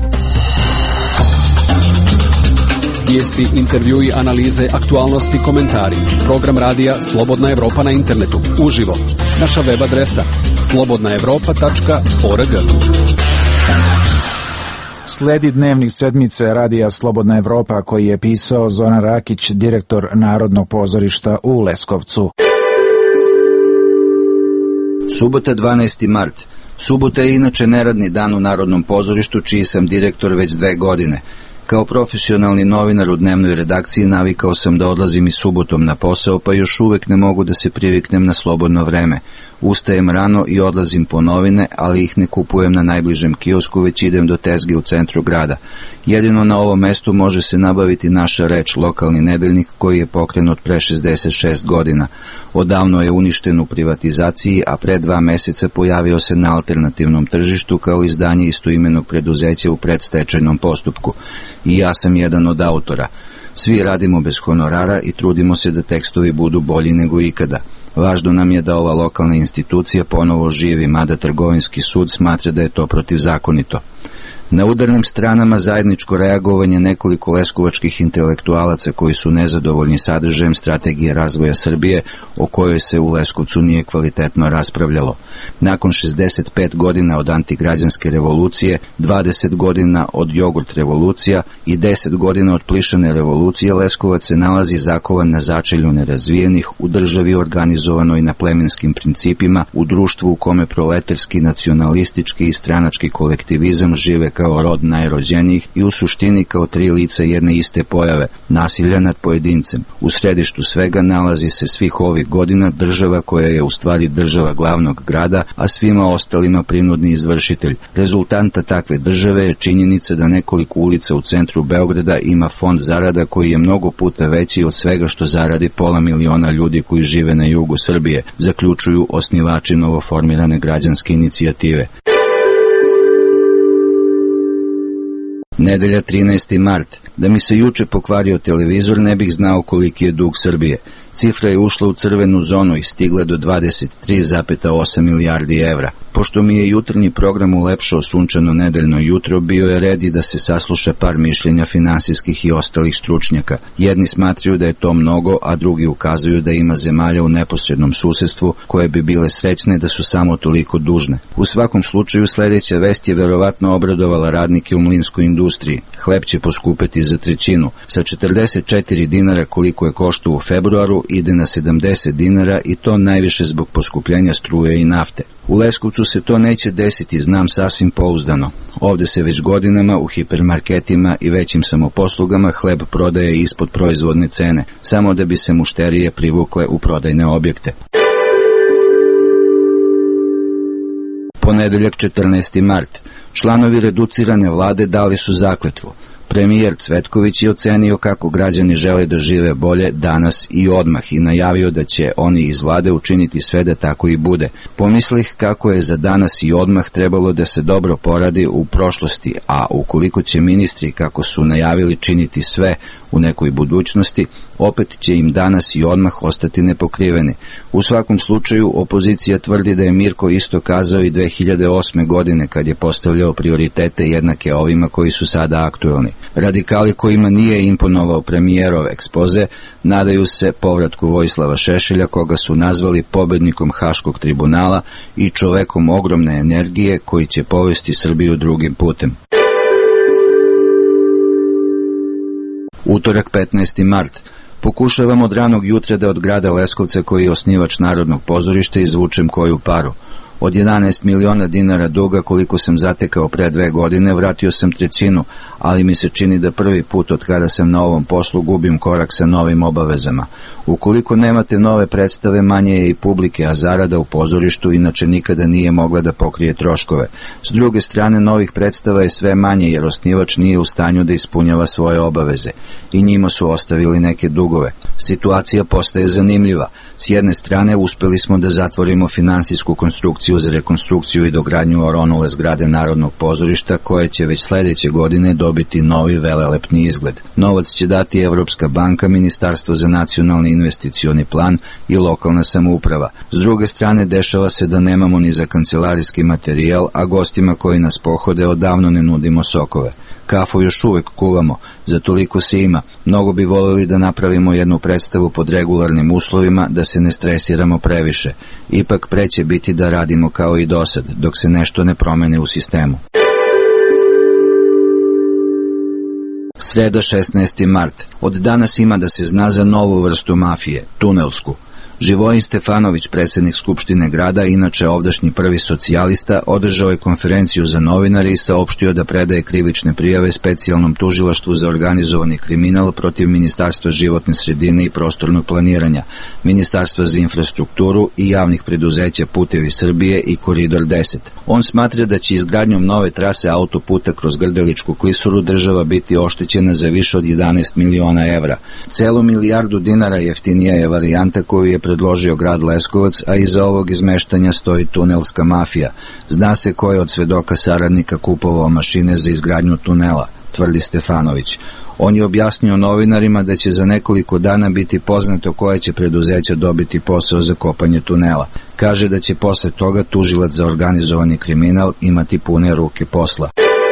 Vijesti, intervjui, analize, aktualnosti, komentari. Program radija Slobodna Evropa na internetu. Uživo. Naša web adresa slobodna evropa tačka org. Sledi dnevnik sedmice radija Slobodna Evropa koji je pisao Zoran Rakić, direktor Narodnog pozorišta u Leskovcu. Subota dvanaesti mart. Subota je inače neradni dan u Narodnom pozorištu, čiji sam direktor već dve godine. Kao profesionalni novinar u dnevnoj redakciji navikao sam da odlazim i subotom na posao, pa još uvek ne mogu da se priviknem na slobodno vreme. Ustajem rano i odlazim po novine, ali ih ne kupujem na najbližem kiosku, već idem do tezge u centru grada. Jedino na ovom mestu može se nabaviti Naša reč, lokalni nedeljnik koji je pokrenut pre šezdeset šest godina. Odavno je uništen u privatizaciji, a pre dva meseca pojavio se na alternativnom tržištu kao izdanje istoimenog preduzeća u predstečajnom postupku. I ja sam jedan od autora. Svi radimo bez honorara i trudimo se da tekstovi budu bolji nego ikada. Važno nam je da ova lokalna institucija ponovo živi, mada trgovinski sud smatra da je to protivzakonito. Na udarnim stranama zajedničko reagovanje nekoliko leskovačkih intelektualaca koji su nezadovoljni sadržajem strategije razvoja Srbije, o kojoj se u Leskovcu nije kvalitetno raspravljalo. Nakon šezdeset pet godina od antigrađanske revolucije, dvadeset godina od jogurt revolucija i deset godina od plišane revolucije, Leskovac se nalazi zakovan na začelju nerazvijenih, u državi organizovanoj na plemenskim principima, u društvu u kome proletarski, nacionalistički i stranački kolektivizam žive kao rod najrođenijih i u suštini kao tri lica jedne iste pojave, nasilja nad pojedincem. U središtu svega nalazi se svih ovih godina država koja je u stvari država glavnog grada, a svima ostalima prinudni izvršitelj. Rezultanta takve države je činjenica da nekoliko ulica u centru Beograda ima fond zarada koji je mnogo puta veći od svega što zaradi pola miliona ljudi koji žive na jugu Srbije, zaključuju osnivači novoformirane građanske inicijative. Nedelja trinaesti mart. Da mi se juče pokvario televizor, ne bih znao koliki je dug Srbije. Cifra je ušla u crvenu zonu i stigla do dvadeset tri zarez osam milijardi evra. Po Pošto mi je jutarnji program ulepšao sunčano nedeljno jutro, bio je red i da se sasluša par mišljenja finansijskih i ostalih stručnjaka. Jedni smatraju da je to mnogo, a drugi ukazuju da ima zemalja u neposrednom susedstvu koje bi bile srećne da su samo toliko dužne. U svakom slučaju sledeća vest je verovatno obradovala radnike u mlinskoj industriji. Hleb će poskupeti za trećinu. Sa četrdeset četiri dinara koliko je koštao u februaru ide na sedamdeset dinara i to najviše zbog poskupljenja struje i nafte. U Leskovcu se to neće desiti, znam sasvim pouzdano. Ovde se već godinama u hipermarketima i većim samoposlugama hleb prodaje ispod proizvodne cene, samo da bi se mušterije privukle u prodajne objekte. Ponedeljak četrnaesti mart. Članovi reducirane vlade dali su zakletvu. Premijer Cvetković je ocenio kako građani žele da žive bolje danas i odmah i najavio da će oni iz vlade učiniti sve da tako i bude. Pomislih kako je za danas i odmah trebalo da se dobro poradi u prošlosti, a ukoliko će ministri, kako su najavili, činiti sve u nekoj budućnosti, opet će im danas i odmah ostati nepokriveni. U svakom slučaju, opozicija tvrdi da je Mirko isto kazao i dve hiljade osme godine kad je postavljao prioritete jednake ovima koji su sada aktuelni. Radikali kojima nije imponovao premijerov ekspoze nadaju se povratku Vojislava Šešelja, koga su nazvali pobednikom Haškog tribunala i čovekom ogromne energije koji će povesti Srbiju drugim putem. Utorak petnaesti mart. Pokušavam od ranog jutra da od grada Leskovca, koji je osnivač Narodnog pozorišta, izvučem koju paru. Od jedanaest miliona dinara duga koliko sam zatekao pre dve godine, vratio sam trećinu, ali mi se čini da prvi put od kada sam na ovom poslu gubim korak sa novim obavezama. Ukoliko nemate nove predstave, manje je i publike, a zarada u pozorištu inače nikada nije mogla da pokrije troškove. S druge strane, novih predstava je sve manje jer osnivač nije u stanju da ispunjava svoje obaveze i njima su ostavili neke dugove. Situacija postaje zanimljiva. S jedne strane, uspeli smo da zatvorimo finansijsku konstrukciju za rekonstrukciju i dogradnju oronule zgrade Narodnog pozorišta, koje će već sledeće godine dobiti novi velelepni izgled. Novac će dati Evropska banka, Ministarstvo za nacionalni investicioni plan i lokalna samouprava. S druge strane, dešava se da nemamo ni za kancelarijski materijal, a gostima koji nas pohode odavno ne nudimo sokove. Kafu još uvek kuvamo, za toliko se ima. Mnogo bi voljeli da napravimo jednu predstavu pod regularnim uslovima, da se ne stresiramo previše. Ipak preće biti da radimo kao i dosad, dok se nešto ne promene u sistemu. Sreda šesnaesti mart. Od danas ima da se zna za novu vrstu mafije, tunelsku. Živojin Stefanović, predsjednik Skupštine grada, inače ovdašnji prvi socijalista, održao je konferenciju za novinare i saopštio da predaje krivične prijave specijalnom tužilaštvu za organizovani kriminal protiv Ministarstva životne sredine i prostornog planiranja, Ministarstva za infrastrukturu i javnih preduzeća Putevi Srbije i Koridor deset. On smatra da će izgradnjom nove trase autoputa kroz Grdeličku klisuru država biti oštećena za više od jedanaest miliona evra. Celu milijardu dinara jeftinija je varijanta koju je predložio grad Leskovac, a iza ovog izmeštanja stoji tunelska mafija. Zna se ko je od svedoka saradnika kupovao mašine za izgradnju tunela, tvrdi Stefanović. On je objasnio novinarima da će za nekoliko dana biti poznato koje će preduzeća dobiti posao za kopanje tunela. Kaže da će posle toga tužilac za organizovani kriminal imati pune ruke posla.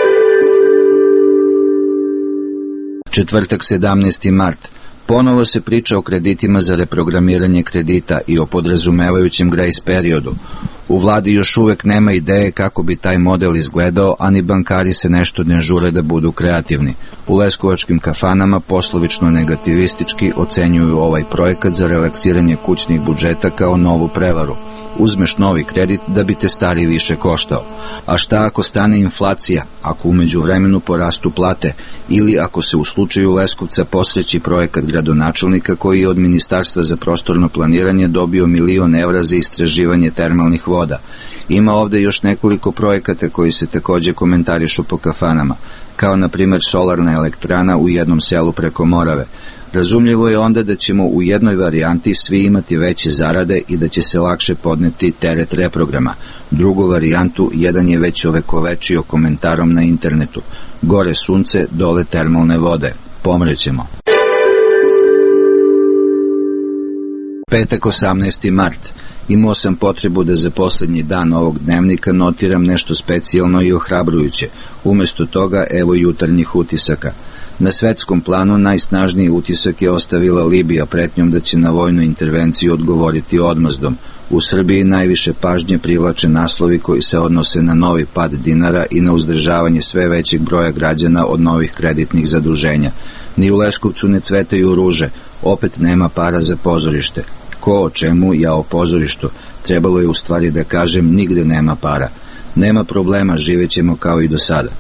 Četvrtak sedamnaesti mart. Ponovo se priča o kreditima za reprogramiranje kredita i o podrazumevajućem grace periodu. U vladi još uvek nema ideje kako bi taj model izgledao, a ni bankari se nešto ne žure da budu kreativni. U leskovačkim kafanama poslovično negativistički ocenjuju ovaj projekat za relaksiranje kućnih budžeta kao novu prevaru. Uzmeš novi kredit da bi te stari više koštao. A šta ako stane inflacija, ako umeđu vremenu porastu plate, ili ako se u slučaju Leskovca posreći projekat gradonačelnika koji je od Ministarstva za prostorno planiranje dobio milion evra za istraživanje termalnih voda. Ima ovde još nekoliko projekata koji se takođe komentarišu po kafanama, kao na primer solarna elektrana u jednom selu preko Morave. Razumljivo je onda da ćemo u jednoj varijanti svi imati veće zarade i da će se lakše podneti teret reprograma. Drugu varijantu jedan je već ovekovečio komentarom na internetu. Gore sunce, dole termalne vode. Pomrećemo. Petak osamnaesti mart. Imao sam potrebu da za posljednji dan ovog dnevnika notiram nešto specijalno i ohrabrujuće. Umjesto toga, evo jutarnjih utisaka. Na svetskom planu najsnažniji utisak je ostavila Libija pretnjom da će na vojnu intervenciju odgovoriti odmazdom. U Srbiji najviše pažnje privlače naslovi koji se odnose na novi pad dinara i na uzdržavanje sve većeg broja građana od novih kreditnih zaduženja. Ni u Leskovcu ne cvetaju ruže, opet nema para za pozorište. Ko o čemu, ja o pozorištu. Trebalo je u stvari da kažem, nigde nema para. Nema problema, živećemo kao i do sada.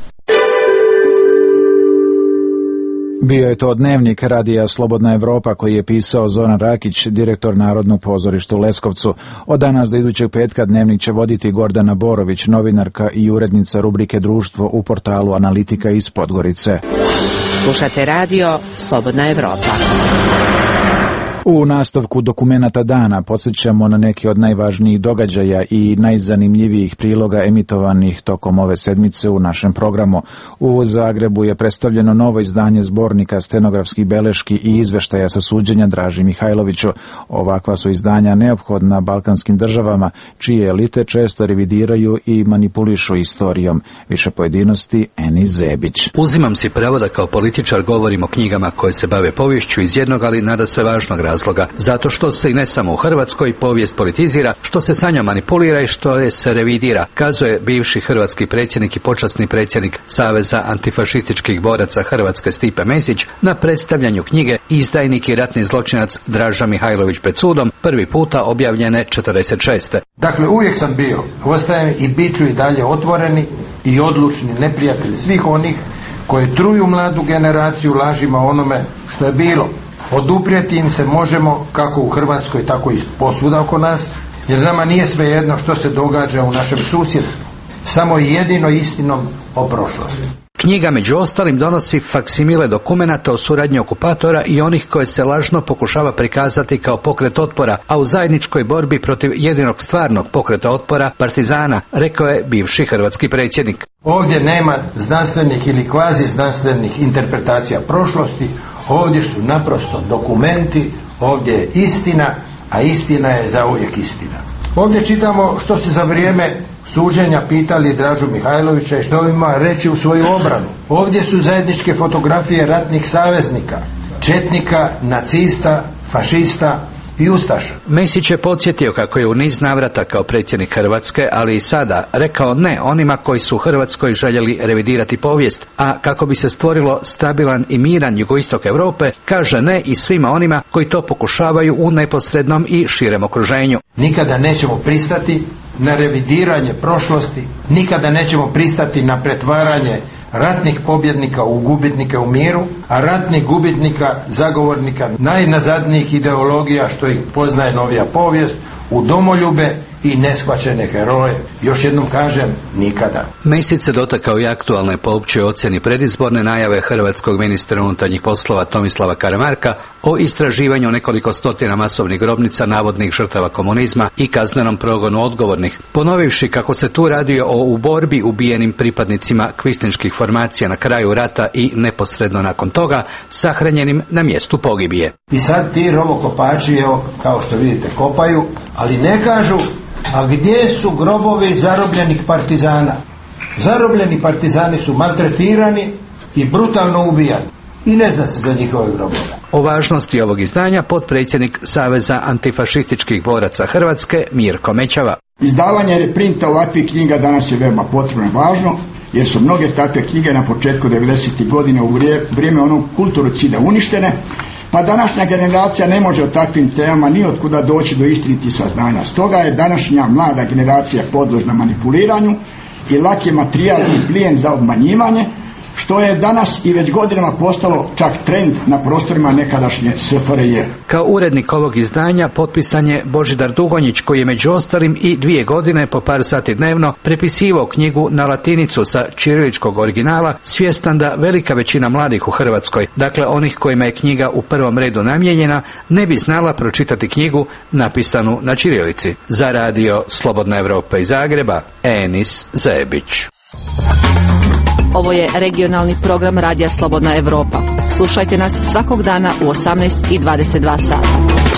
Bio je to dnevnik radija Slobodna Evropa koji je pisao Zoran Rakić, direktor Narodnog pozorišta u Leskovcu. Od danas do idućeg petka dnevnik će voditi Gordana Borović, novinarka i urednica rubrike Društvo u portalu Analitika iz Podgorice. Slušate radio Slobodna Evropa. U nastavku dokumenata dana podsjećamo na neke od najvažnijih događaja i najzanimljivijih priloga emitovanih tokom ove sedmice u našem programu. U Zagrebu je predstavljeno novo izdanje zbornika stenografskih beleški i izveštaja sa suđenja Draži Mihajloviću. Ovakva su izdanja neophodna balkanskim državama, čije elite često revidiraju i manipulišu istorijom. Više pojedinosti Enis Zebić. Uzimam si pravo da kao političar govorim o knjigama koje se bave poviješću iz jednog, ali nadasve važnog razloga. Zato što se i ne samo u Hrvatskoj povijest politizira, što se sa njom manipulira i što je se revidira, kazuje bivši hrvatski predsjednik i počasni predsjednik Saveza antifašističkih boraca Hrvatske Stipe Mesić na predstavljanju knjige Izdajnik i ratni zločinac Draža Mihajlović pred sudom, prvi puta objavljene četrdeset šeste. Dakle, uvijek sam bio, ostajem i bit ću i dalje otvoreni i odlučni neprijatelj svih onih koji truju mladu generaciju lažima onome što je bilo. Oduprijeti im se možemo kako u Hrvatskoj, tako i posvuda oko nas, jer nama nije svejedno što se događa u našem susjedstvu, samo jedino istinom o prošlosti. Knjiga među ostalim donosi faksimile dokumenata o suradnji okupatora i onih koje se lažno pokušava prikazati kao pokret otpora, a u zajedničkoj borbi protiv jedinog stvarnog pokreta otpora, partizana, rekao je bivši hrvatski predsjednik. Ovdje nema znanstvenih ili kvazi znanstvenih interpretacija prošlosti, ovdje su naprosto dokumenti, ovdje je istina, a istina je zauvijek istina. Ovdje čitamo što se za vrijeme suđenja pitali Dražu Mihajlovića i što ima reći u svoju obranu. Ovdje su zajedničke fotografije ratnih saveznika, četnika, nacista, fašista i ustaša. Mesić je podsjetio kako je u niz navrata kao predsjednik Hrvatske, ali i sada, rekao ne onima koji su u Hrvatskoj željeli revidirati povijest, a kako bi se stvorilo stabilan i miran jugoistok Europe, kaže ne i svima onima koji to pokušavaju u neposrednom i širem okruženju. Nikada nećemo pristati na revidiranje prošlosti, nikada nećemo pristati na pretvaranje ratnih pobjednika u gubitnike u miru, a ratnih gubitnika, zagovornika najnazadnijih ideologija što ih poznaje novija povijest, u domoljube i neshvaćene heroje. Još jednom kažem, nikada. Mesić se dotakao i aktualne po općoj ocjeni predizborne najave hrvatskog ministra unutarnjih poslova Tomislava Karamarka o istraživanju nekoliko stotina masovnih grobnica navodnih žrtava komunizma i kaznenom progonu odgovornih, ponovivši kako se tu radi o u borbi ubijenim pripadnicima kvislinških formacija na kraju rata i neposredno nakon toga sahranjenim na mjestu pogibije. I sad ti rovokopači, evo, kao što vidite, kopaju, ali ne kažu a gdje su grobovi zarobljenih partizana. Zarobljeni partizani su maltretirani i brutalno ubijani i ne zna se za njihove grobove. O važnosti ovog izdanja potpredsjednik Saveza antifašističkih boraca Hrvatske Mirko Mećava. Izdavanje reprinta ovakvih knjiga danas je veoma potrebno i važno, jer su mnoge takve knjige na početku devedesetih godina u vrijeme onog kulturocida uništene, pa današnja generacija ne može o takvim temama ni od kuda doći do istinitih saznanja. Stoga je današnja mlada generacija podložna manipuliranju i laki materijalni plijen za obmanjivanje, što je danas i već godinama postalo čak trend na prostorima nekadašnje S F R J. Kao urednik ovog izdanja potpisan je Božidar Dugonjić, koji je među ostalim i dvije godine po par sati dnevno prepisivao knjigu na latinicu sa ćiriličkog originala, svjestan da velika većina mladih u Hrvatskoj, dakle onih kojima je knjiga u prvom redu namijenjena, ne bi znala pročitati knjigu napisanu na ćirilici. Za radio Slobodna Evropa iz Zagreba, Enis Zebić. Ovo je regionalni program Radija Slobodna Evropa. Slušajte nas svakog dana u osamnaest i dvadeset dva sata.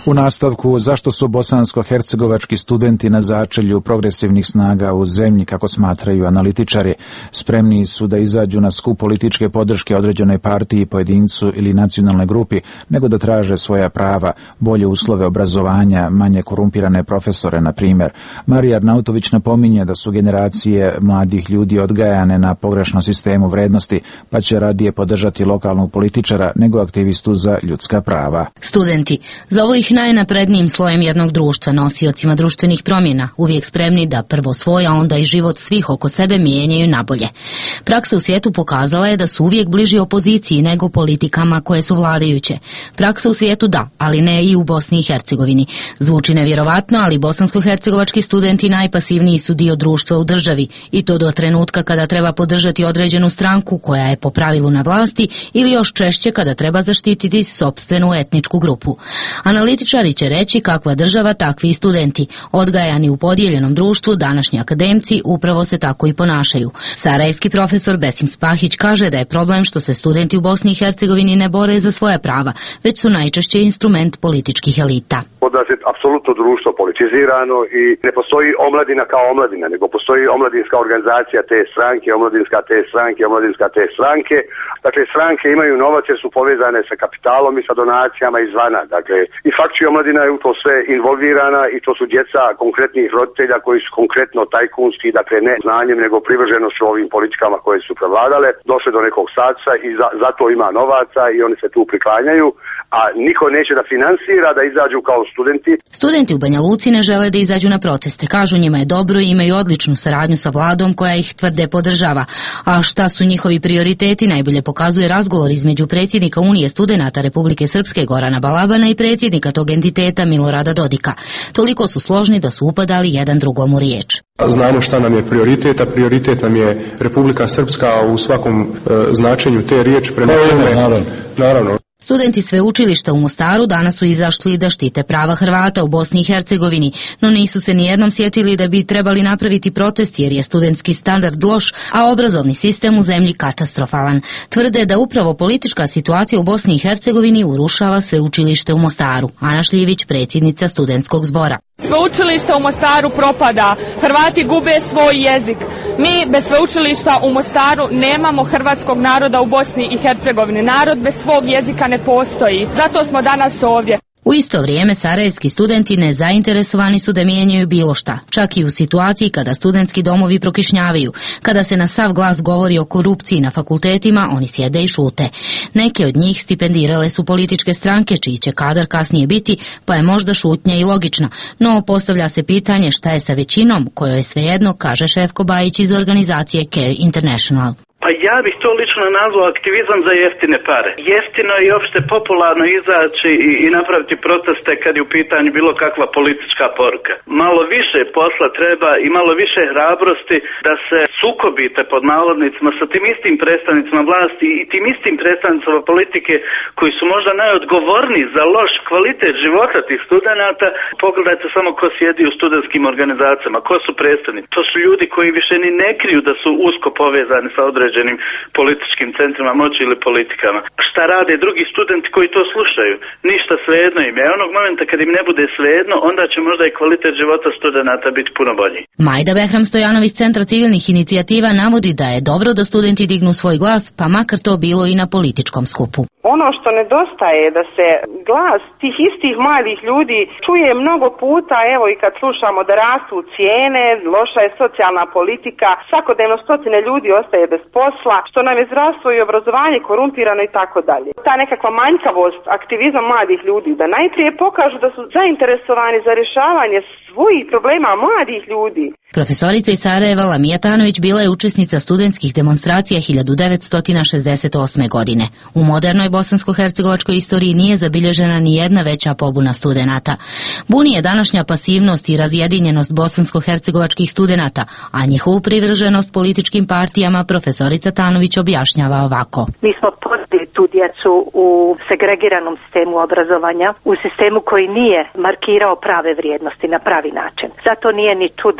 U nastavku, zašto su bosansko-hercegovački studenti na začelju progresivnih snaga u zemlji, kako smatraju analitičari, spremni su da izađu na skup političke podrške određenoj partiji, pojedincu ili nacionalnoj grupi, nego da traže svoja prava, bolje uslove obrazovanja, manje korumpirane profesore, na primjer. Marija Arnautović napominje da su generacije mladih ljudi odgajane na pogrešnom sistemu vrednosti, pa će radije podržati lokalnog političara nego aktivistu za ljudska prava. Studenti, zovu ih najnaprednijim slojem jednog društva, nosiocima društvenih promjena, uvijek spremni da prvo svoj, a onda i život svih oko sebe mijenjaju nabolje. Praksa u svijetu pokazala je da su uvijek bliži opoziciji nego politikama koje su vladajuće. Praksa u svijetu da, ali ne i u Bosni i Hercegovini. Zvuči nevjerovatno, ali bosansko-hercegovački studenti najpasivniji su dio društva u državi, i to do trenutka kada treba podržati određenu stranku koja je po pravilu na vlasti, ili još češće kada treba zaštititi sopstvenu etničku grupu. Analitičari će reći kakva država, takvi i studenti. Odgajani u podijeljenom društvu, današnji akademci upravo se tako i ponašaju. Sarajevski profesor Besim Spahić kaže da je problem što se studenti u Bosni i Hercegovini ne bore za svoja prava, već su najčešće instrument političkih elita. Kod nas je apsolutno društvo politizirano i ne postoji omladina kao omladina, nego postoji omladinska organizacija te stranke, omladinska te stranke, omladinska te stranke. Dakle, stranke imaju novac jer su povezane sa kapitalom i sa donacijama izvana. Dakle, i faktički omladina je u to sve involvirana i to su djeca konkretnih roditelja koji su konkretno tajkunski, dakle ne znanjem nego privrženošću ovim politikama koje su prevladale, došle do nekog statusa i za, zato ima novaca i oni se tu priklanjaju, a niko neće da finansira da izađu kao studenti. Studenti u Banja Luci ne žele da izađu na proteste. Kažu njima je dobro i imaju odličnu saradnju sa vladom koja ih tvrde podržava. A šta su njihovi prioriteti najbolje pokazuje razgovor između predsjednika Unije studenata Republike Srpske Gorana Balabana i predsjednika tog entiteta Milorada Dodika. Toliko su složni da su upadali jedan drugom u riječ. Znamo šta nam je prioritet, a prioritet nam je Republika Srpska u svakom e, značenju te riječi. Prema tome, naravno. naravno. Studenti sveučilišta u Mostaru danas su izašli da štite prava Hrvata u Bosni i Hercegovini, no nisu se nijednom sjetili da bi trebali napraviti protest jer je studentski standard loš, a obrazovni sistem u zemlji katastrofalan. Tvrde da upravo politička situacija u Bosni i Hercegovini urušava sveučilište u Mostaru. Ana Šljivić, predsjednica studentskog zbora. Sveučilište u Mostaru propada, Hrvati gube svoj jezik. Mi bez sveučilišta u Mostaru nemamo hrvatskog naroda u Bosni i Hercegovini. Narod bez svog jezika ne postoji. Zato smo danas ovdje. U isto vrijeme sarajevski studenti nezainteresovani su da mijenjaju bilo šta, čak i u situaciji kada studentski domovi prokišnjavaju. Kada se na sav glas govori o korupciji na fakultetima, oni sjede i šute. Neke od njih stipendirale su političke stranke čiji će kadar kasnije biti, pa je možda šutnja i logična. No postavlja se pitanje šta je sa većinom, kojoj je svejedno, kaže Šefko Bajić iz organizacije Care International. Pa ja bih to lično nazvao aktivizam za jeftine pare. Jeftino je i opšte popularno izaći i, i napraviti proteste kad je u pitanju bilo kakva politička poruka. Malo više posla treba i malo više hrabrosti da se sukobite pod navodnicima sa tim istim predstavnicima vlasti i tim istim predstavnicima politike koji su možda najodgovorniji za loš kvalitet života tih studenata. Pogledajte samo ko sjedi u studentskim organizacijama, ko su predstavnici. To su ljudi koji više ni ne kriju da su usko povezani sa određenim političkim centrima moći ili politikama. Šta rade drugi studenti koji to slušaju? Ništa, svejedno im je. Onog momenta kad im ne bude svejedno, onda će možda i kvalitet života studenata biti puno bolji. Majda Behram Stojanović iz Centra civilnih inicijativa navodi da je dobro da studenti dignu svoj glas, pa makar to bilo i na političkom skupu. Ono što nedostaje je da se glas tih istih mladih ljudi čuje mnogo puta, evo i kad slušamo da rastu cijene, loša je socijalna politika, svakodnevno stotine ljudi ostaje bez posla, što nam je zdravstvo i obrazovanje korumpirano i tako dalje. Ta nekakva manjkavost, aktivizam mladih ljudi, da najprije pokažu da su zainteresovani za rješavanje svojih problema mladih ljudi. Profesorica iz Sarajeva Lamija Tanović bila je učesnica studentskih demonstracija hiljadu devetsto šezdeset osme. godine. U modernoj bosansko-hercegovačkoj istoriji nije zabilježena ni jedna veća pobuna studenata. Buni je današnja pasivnost i razjedinjenost bosansko-hercegovačkih studenata, a njihovu privrženost političkim partijama profesorica Tanović objašnjava ovako. Mi smo poslali tu djecu u segregiranom sistemu obrazovanja, u sistemu koji nije markirao prave vrijednosti na pravi način. Zato nije ni čudo da se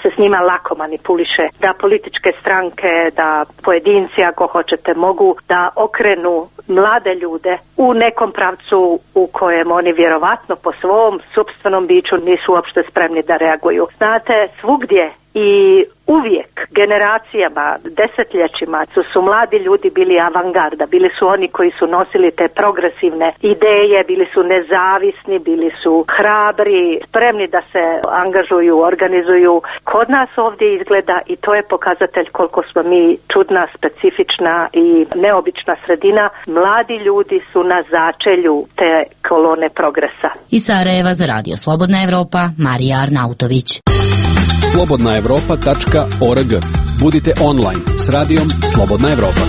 se s njima lako manipuliše, da političke stranke, da pojedinci ako hoćete mogu da okrenu mlade ljude u nekom pravcu u kojem oni vjerovatno po svom supstvenom biću nisu uopšte spremni da reaguju. Znate, svugdje i uvijek generacijama, desetljećima su, su mladi ljudi bili avangarda, bili su oni koji su nosili te progresivne ideje, bili su nezavisni, bili su hrabri, spremni da se angažuju, organizuju. Kod nas ovdje izgleda i to je pokazatelj koliko smo mi čudna, specifična i neobična sredina. Mladi ljudi su na začelju te kolone progresa. Iz Sarajeva za Radio Slobodna Evropa, Marija Arnautović. slobodna evropa tačka org. Budite online s radijom Slobodna Evropa.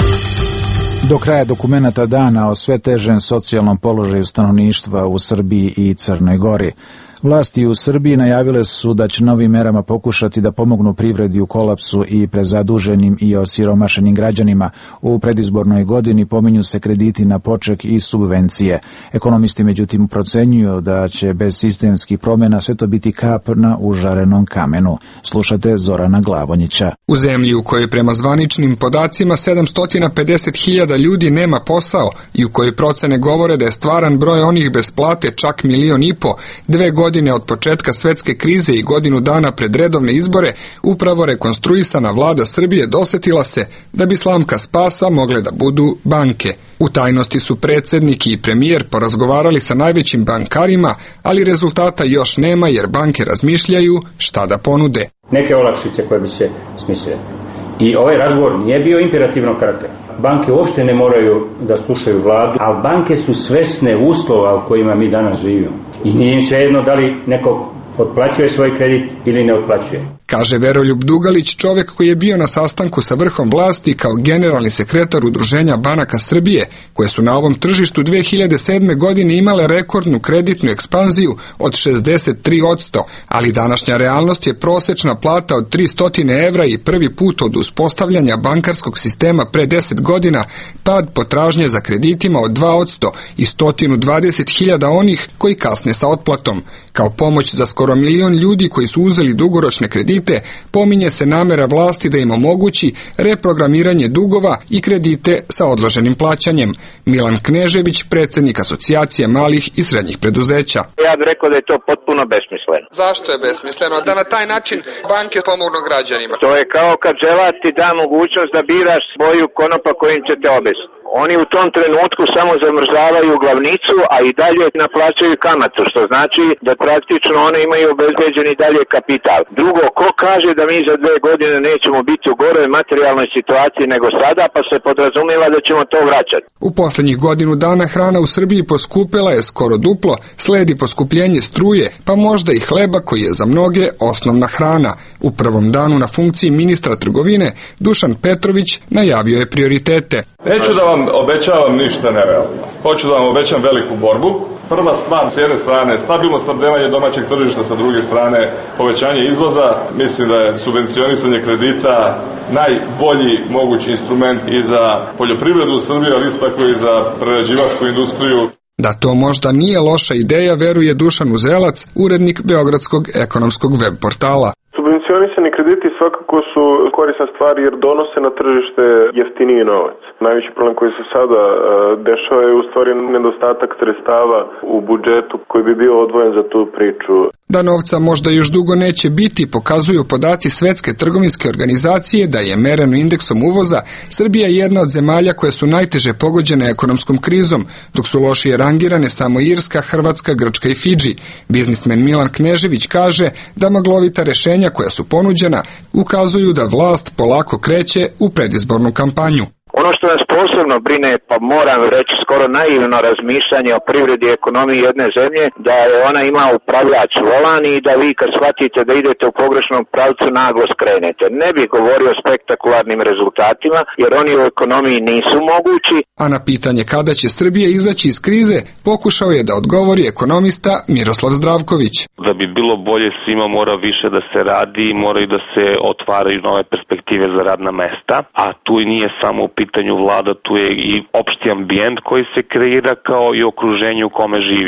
Do kraja dokumenata dana o sve težem socijalnom položaju stanovništva u Srbiji i Crnoj Gori. Vlasti u Srbiji najavile su da će novim merama pokušati da pomognu privredi u kolapsu i prezaduženim i osiromašenim građanima. U predizbornoj godini pominju se krediti na poček i subvencije. Ekonomisti međutim procenjuju da će bez sistemskih promjena sve to biti kap na užarenom kamenu. Slušate Zorana Glavonjića. U zemlji u kojoj prema zvaničnim podacima sedamsto pedeset hiljada ljudi nema posao i u kojoj procene govore da je stvaran broj onih bez plate čak milion i po, dve godine godine od početka svetske krize i godinu dana pred redovne izbore, upravo rekonstruisana vlada Srbije dosetila se da bi slamka spasa mogle da budu banke. U tajnosti su predsjednik i premijer porazgovarali sa najvećim bankarima, ali rezultata još nema jer banke razmišljaju šta da ponude. Neke olakšice koje bi se smislile. I ovaj razgovor nije bio imperativnog karaktera. Banke uopšte ne moraju da slušaju vladu, ali banke su svesne uslova u kojima mi danas živimo. I nije im svejedno da li nekog otplaćuje svoj kredit ili ne otplaćuje. Kaže Veroljub Dugalić, čovjek koji je bio na sastanku sa vrhom vlasti kao generalni sekretar Udruženja banaka Srbije, koje su na ovom tržištu dve hiljade sedme. godine imale rekordnu kreditnu ekspanziju od šezdeset tri posto, ali današnja realnost je prosečna plata od tristo evra i prvi put od uspostavljanja bankarskog sistema pre deset godina pad potražnje za kreditima od dva posto i sto dvadeset hiljada onih koji kasne sa otplatom. Kao pomoć za skoro milion ljudi koji su uzeli dugoročne kredite, pominje se namera vlasti da im omogući reprogramiranje dugova i kredite sa odloženim plaćanjem. Milan Knežević, predsjednik Asocijacije malih i srednjih preduzeća. Ja bih rekao da je to potpuno besmisleno. Zašto je besmisleno? Da na taj način banke pomognu građanima. To je kao kad želat ti da mogućnost da biraš boju konopa kojim će te obesiti. Oni u tom trenutku samo zamrzavaju glavnicu, a i dalje naplaćaju kamatu, što znači da praktično one imaju obezbeđeni dalje kapital. Drugo, ko kaže da mi za dve godine nećemo biti u goroj materijalnoj situaciji nego sada, pa se podrazumijeva da ćemo to vraćati. U posljednjih godinu dana hrana u Srbiji poskupela je skoro duplo, sledi poskupljenje struje, pa možda i hleba koji je za mnoge osnovna hrana. U prvom danu na funkciji ministra trgovine Dušan Petrović najavio je prioritete. Neću da vam obećavam ništa nerealno. Hoću da vam obećam veliku borbu. Prva stvar, s jedne strane, stabilno snabdevanje domaćeg tržišta, sa druge strane, povećanje izvoza. Mislim da je subvencionisanje kredita najbolji mogući instrument i za poljoprivredu u Srbiji, ali isto tako i za prerađivačku industriju. Da to možda nije loša ideja, veruje Dušan Uzelac, urednik Beogradskog ekonomskog web portala. Subvencionisani krediti svakako su korisna stvar jer donose na tržište jeftiniji novac. Najveći problem koji se sada uh, dešava je u stvari nedostatak sredstava u budžetu koji bi bio odvojen za tu priču. Da novca možda još dugo neće biti, pokazuju podaci Svetske trgovinske organizacije da je mereno indeksom uvoza Srbija jedna od zemalja koje su najteže pogođene ekonomskom krizom, dok su lošije rangirane samo Irska, Hrvatska, Grčka i Fidži. Biznismen Milan Knežević kaže da maglovita rešenja koja su ponuđena ukazuju da vlast polako kreće u predizbornu kampanju. Ono što nas posebno brine, pa moram reći skoro naivno razmišljanje o privredi i ekonomiji jedne zemlje, da je ona ima upravljač volan i da vi kad shvatite da idete u pogrešnom pravcu naglo skrenete. Ne bih govorio o spektakularnim rezultatima, jer oni u ekonomiji nisu mogući. A na pitanje kada će Srbija izaći iz krize, pokušao je da odgovori ekonomista Miroslav Zdravković. Da bi bilo bolje svima mora više da se radi, moraju da se otvaraju nove perspektive za radna mesta, a tu i nije samo u pitanju vlada, tu je i opšti ambijent koji se kreira kao i okruženje u kome živimo.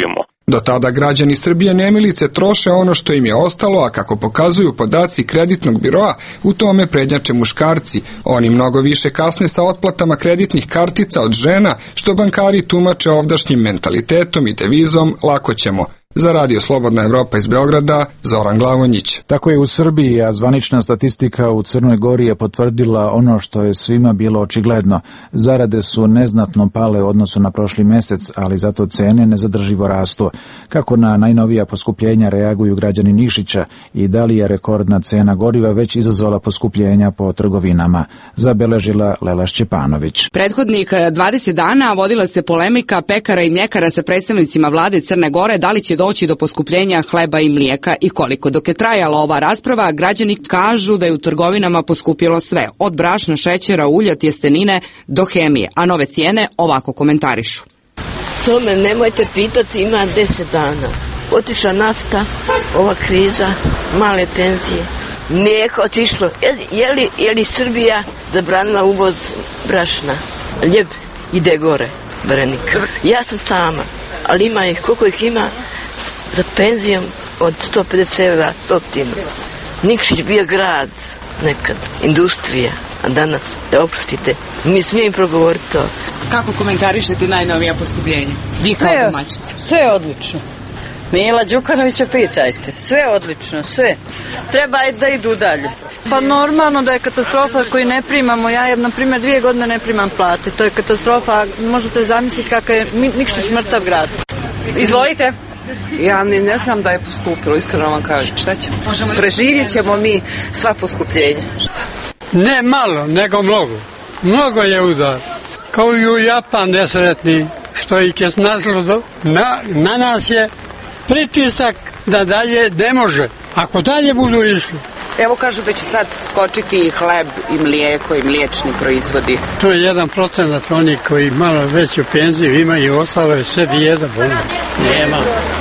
Do tada građani Srbije nemilice troše ono što im je ostalo, a kako pokazuju podaci kreditnog biroa, u tome prednjače muškarci. Oni mnogo više kasne sa otplatama kreditnih kartica od žena, što bankari tumače ovdašnjim mentalitetom i devizom lako ćemo. Za Radio Slobodna Evropa iz Beograda, Zoran Glavonjić. Tako je u Srbiji, a zvanična statistika u Crnoj Gori je potvrdila ono što je svima bilo očigledno. Zarade su neznatno pale u odnosu na prošli mesec, ali zato cene nezadrživo rastu. Kako na najnovija poskupljenja reaguju građani Nišića i da li je rekordna cena goriva već izazvala poskupljenja po trgovinama, zabeležila Lela Šćepanović. Prethodnih dvadeset dana vodila se polemika pekara i mljekara sa predstavnicima vlade Crne Gore da li će doći do poskupljenja hleba i mlijeka i koliko. Dok je trajala ova rasprava, građani kažu da je u trgovinama poskupilo sve, od brašna, šećera, ulja, tjestenine do hemije, a nove cijene ovako komentarišu. To me nemojte pitati, ima deset dana. Otišla nafta, ova kriza, male penzije, mlijeko otišlo. Je, je, li, je li Srbija zabranila uvoz brašna? Ljeb ide gore, Brenik. Ja sam sama, ali ima ih, koliko ih ima? Za penzijom od sto pedeset evra, stotinu. Nikšić bio grad nekad, industrija, a danas, da oprostite, mi smijem progovoriti to. Kako komentarišete najnovija poskupljenja? Vi kao domaćica. Sve je odlično. Mila Đukanovića pitajte. Sve je odlično, sve. Treba je da idu dalje. Pa normalno da je katastrofa koju ne primamo. Ja, na primjer, dvije godine ne primam plate. To je katastrofa. Možete zamisliti kakav je Nikšić mrtav grad. Izvolite. Ja ni ne znam da je poskupilo, iskreno vam kažem. Šta ćemo? Preživjet ćemo mi sva poskupljenja. Ne malo, nego mnogo. Mnogo je udar. Kao i u Japan nesretni, što ih je snazilo na, na nas je pritisak da dalje ne može. Ako dalje budu išli. Evo kažu da će sad skočiti i hleb i mlijeko i mliječni proizvodi. To je jedan procenat oni koji malo veću penziju imaju i ostalo je sve dijeza bolno. Nema.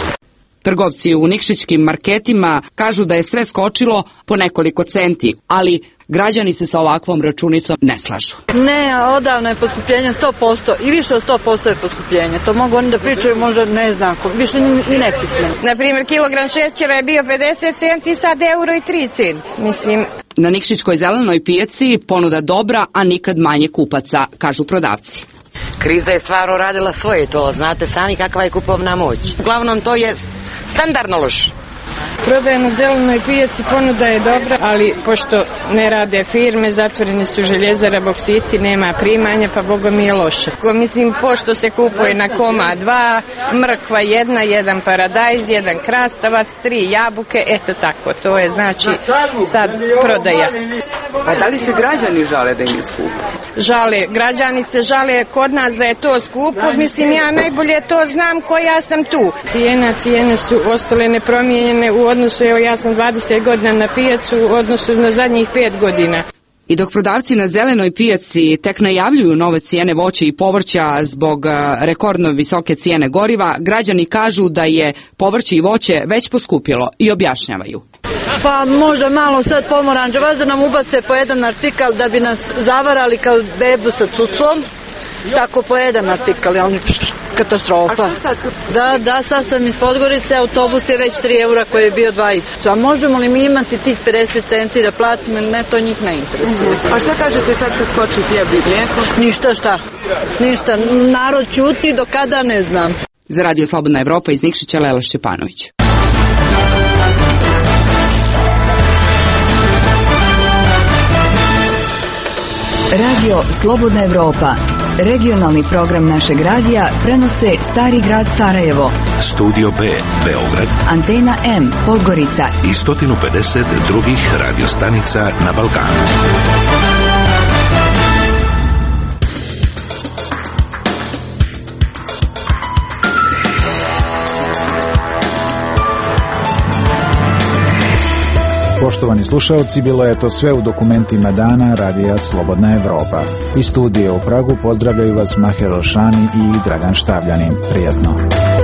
Trgovci u nikšićkim marketima kažu da je sve skočilo po nekoliko centi, ali građani se sa ovakvom računicom ne slažu. Ne, odavno je poskupljenje sto posto i više od sto posto je poskupljenje. To mogu oni da pričaju, možda ne znam, više i nepismeni. Na primjer, kilogram šećera je bio pedeset centi, sad euro i tri centi. Mislim... Na nikšićkoj zelenoj pijaci ponuda dobra, a nikad manje kupaca, kažu prodavci. Kriza je stvarno radila svoje, to znate sami kakva je kupovna moć. Uglavnom to je standardno loš. Prodaja na zelenoj pijaci, ponuda je dobra, ali pošto ne rade firme, zatvorene su željezara, boksiti, nema primanja, pa boga mi je loše. Mislim, pošto se kupuje na koma dva, mrkva jedna, jedan paradajz, jedan krastavac, tri jabuke, eto tako, to je znači sad prodaja. A da li se građani žale da im je skupo? Žale, građani se žale kod nas da je to skupo, mislim ja najbolje to znam koja sam tu. Cijena, cijene su ostale nepromijenjene u odnosu, evo ja sam dvadeset godina na pijacu u odnosu na zadnjih pet godina. I dok prodavci na zelenoj pijaci tek najavljuju nove cijene voća i povrća zbog rekordno visoke cijene goriva, građani kažu da je povrće i voće već poskupilo i objašnjavaju. Pa možda malo sad pomoranđa, vas da nam ubace po jedan artikal da bi nas zavarali kao bebu sa cucom, tako po jedan artikal, ali katastrofa. A šta sad? Da, da, sad sam iz Podgorice, autobus je već tri eura koji je bio dva i po. A možemo li mi imati tih pedeset centi da platimo ili ne, to njih ne interesuje. Uh-huh. A šta kažete sad kad skoči hljeb i mlijeko? Ništa, šta? Ništa. Narod ćuti, do kada ne znam. Za Radio Slobodna Evropa iz Nikšića, Lela Šćepanović. Radio Slobodna Evropa, regionalni program našeg radija, prenose Stari grad Sarajevo, Studio B, Beograd, Antena M, Podgorica i sto pedeset drugih radiostanica na Balkanu. Poštovani slušalci, bilo je to sve u dokumentima dana Radija Slobodna Evropa. Iz studija u Pragu pozdravljaju vas Maher Olšani i Dragan Štavljanin. Prijetno.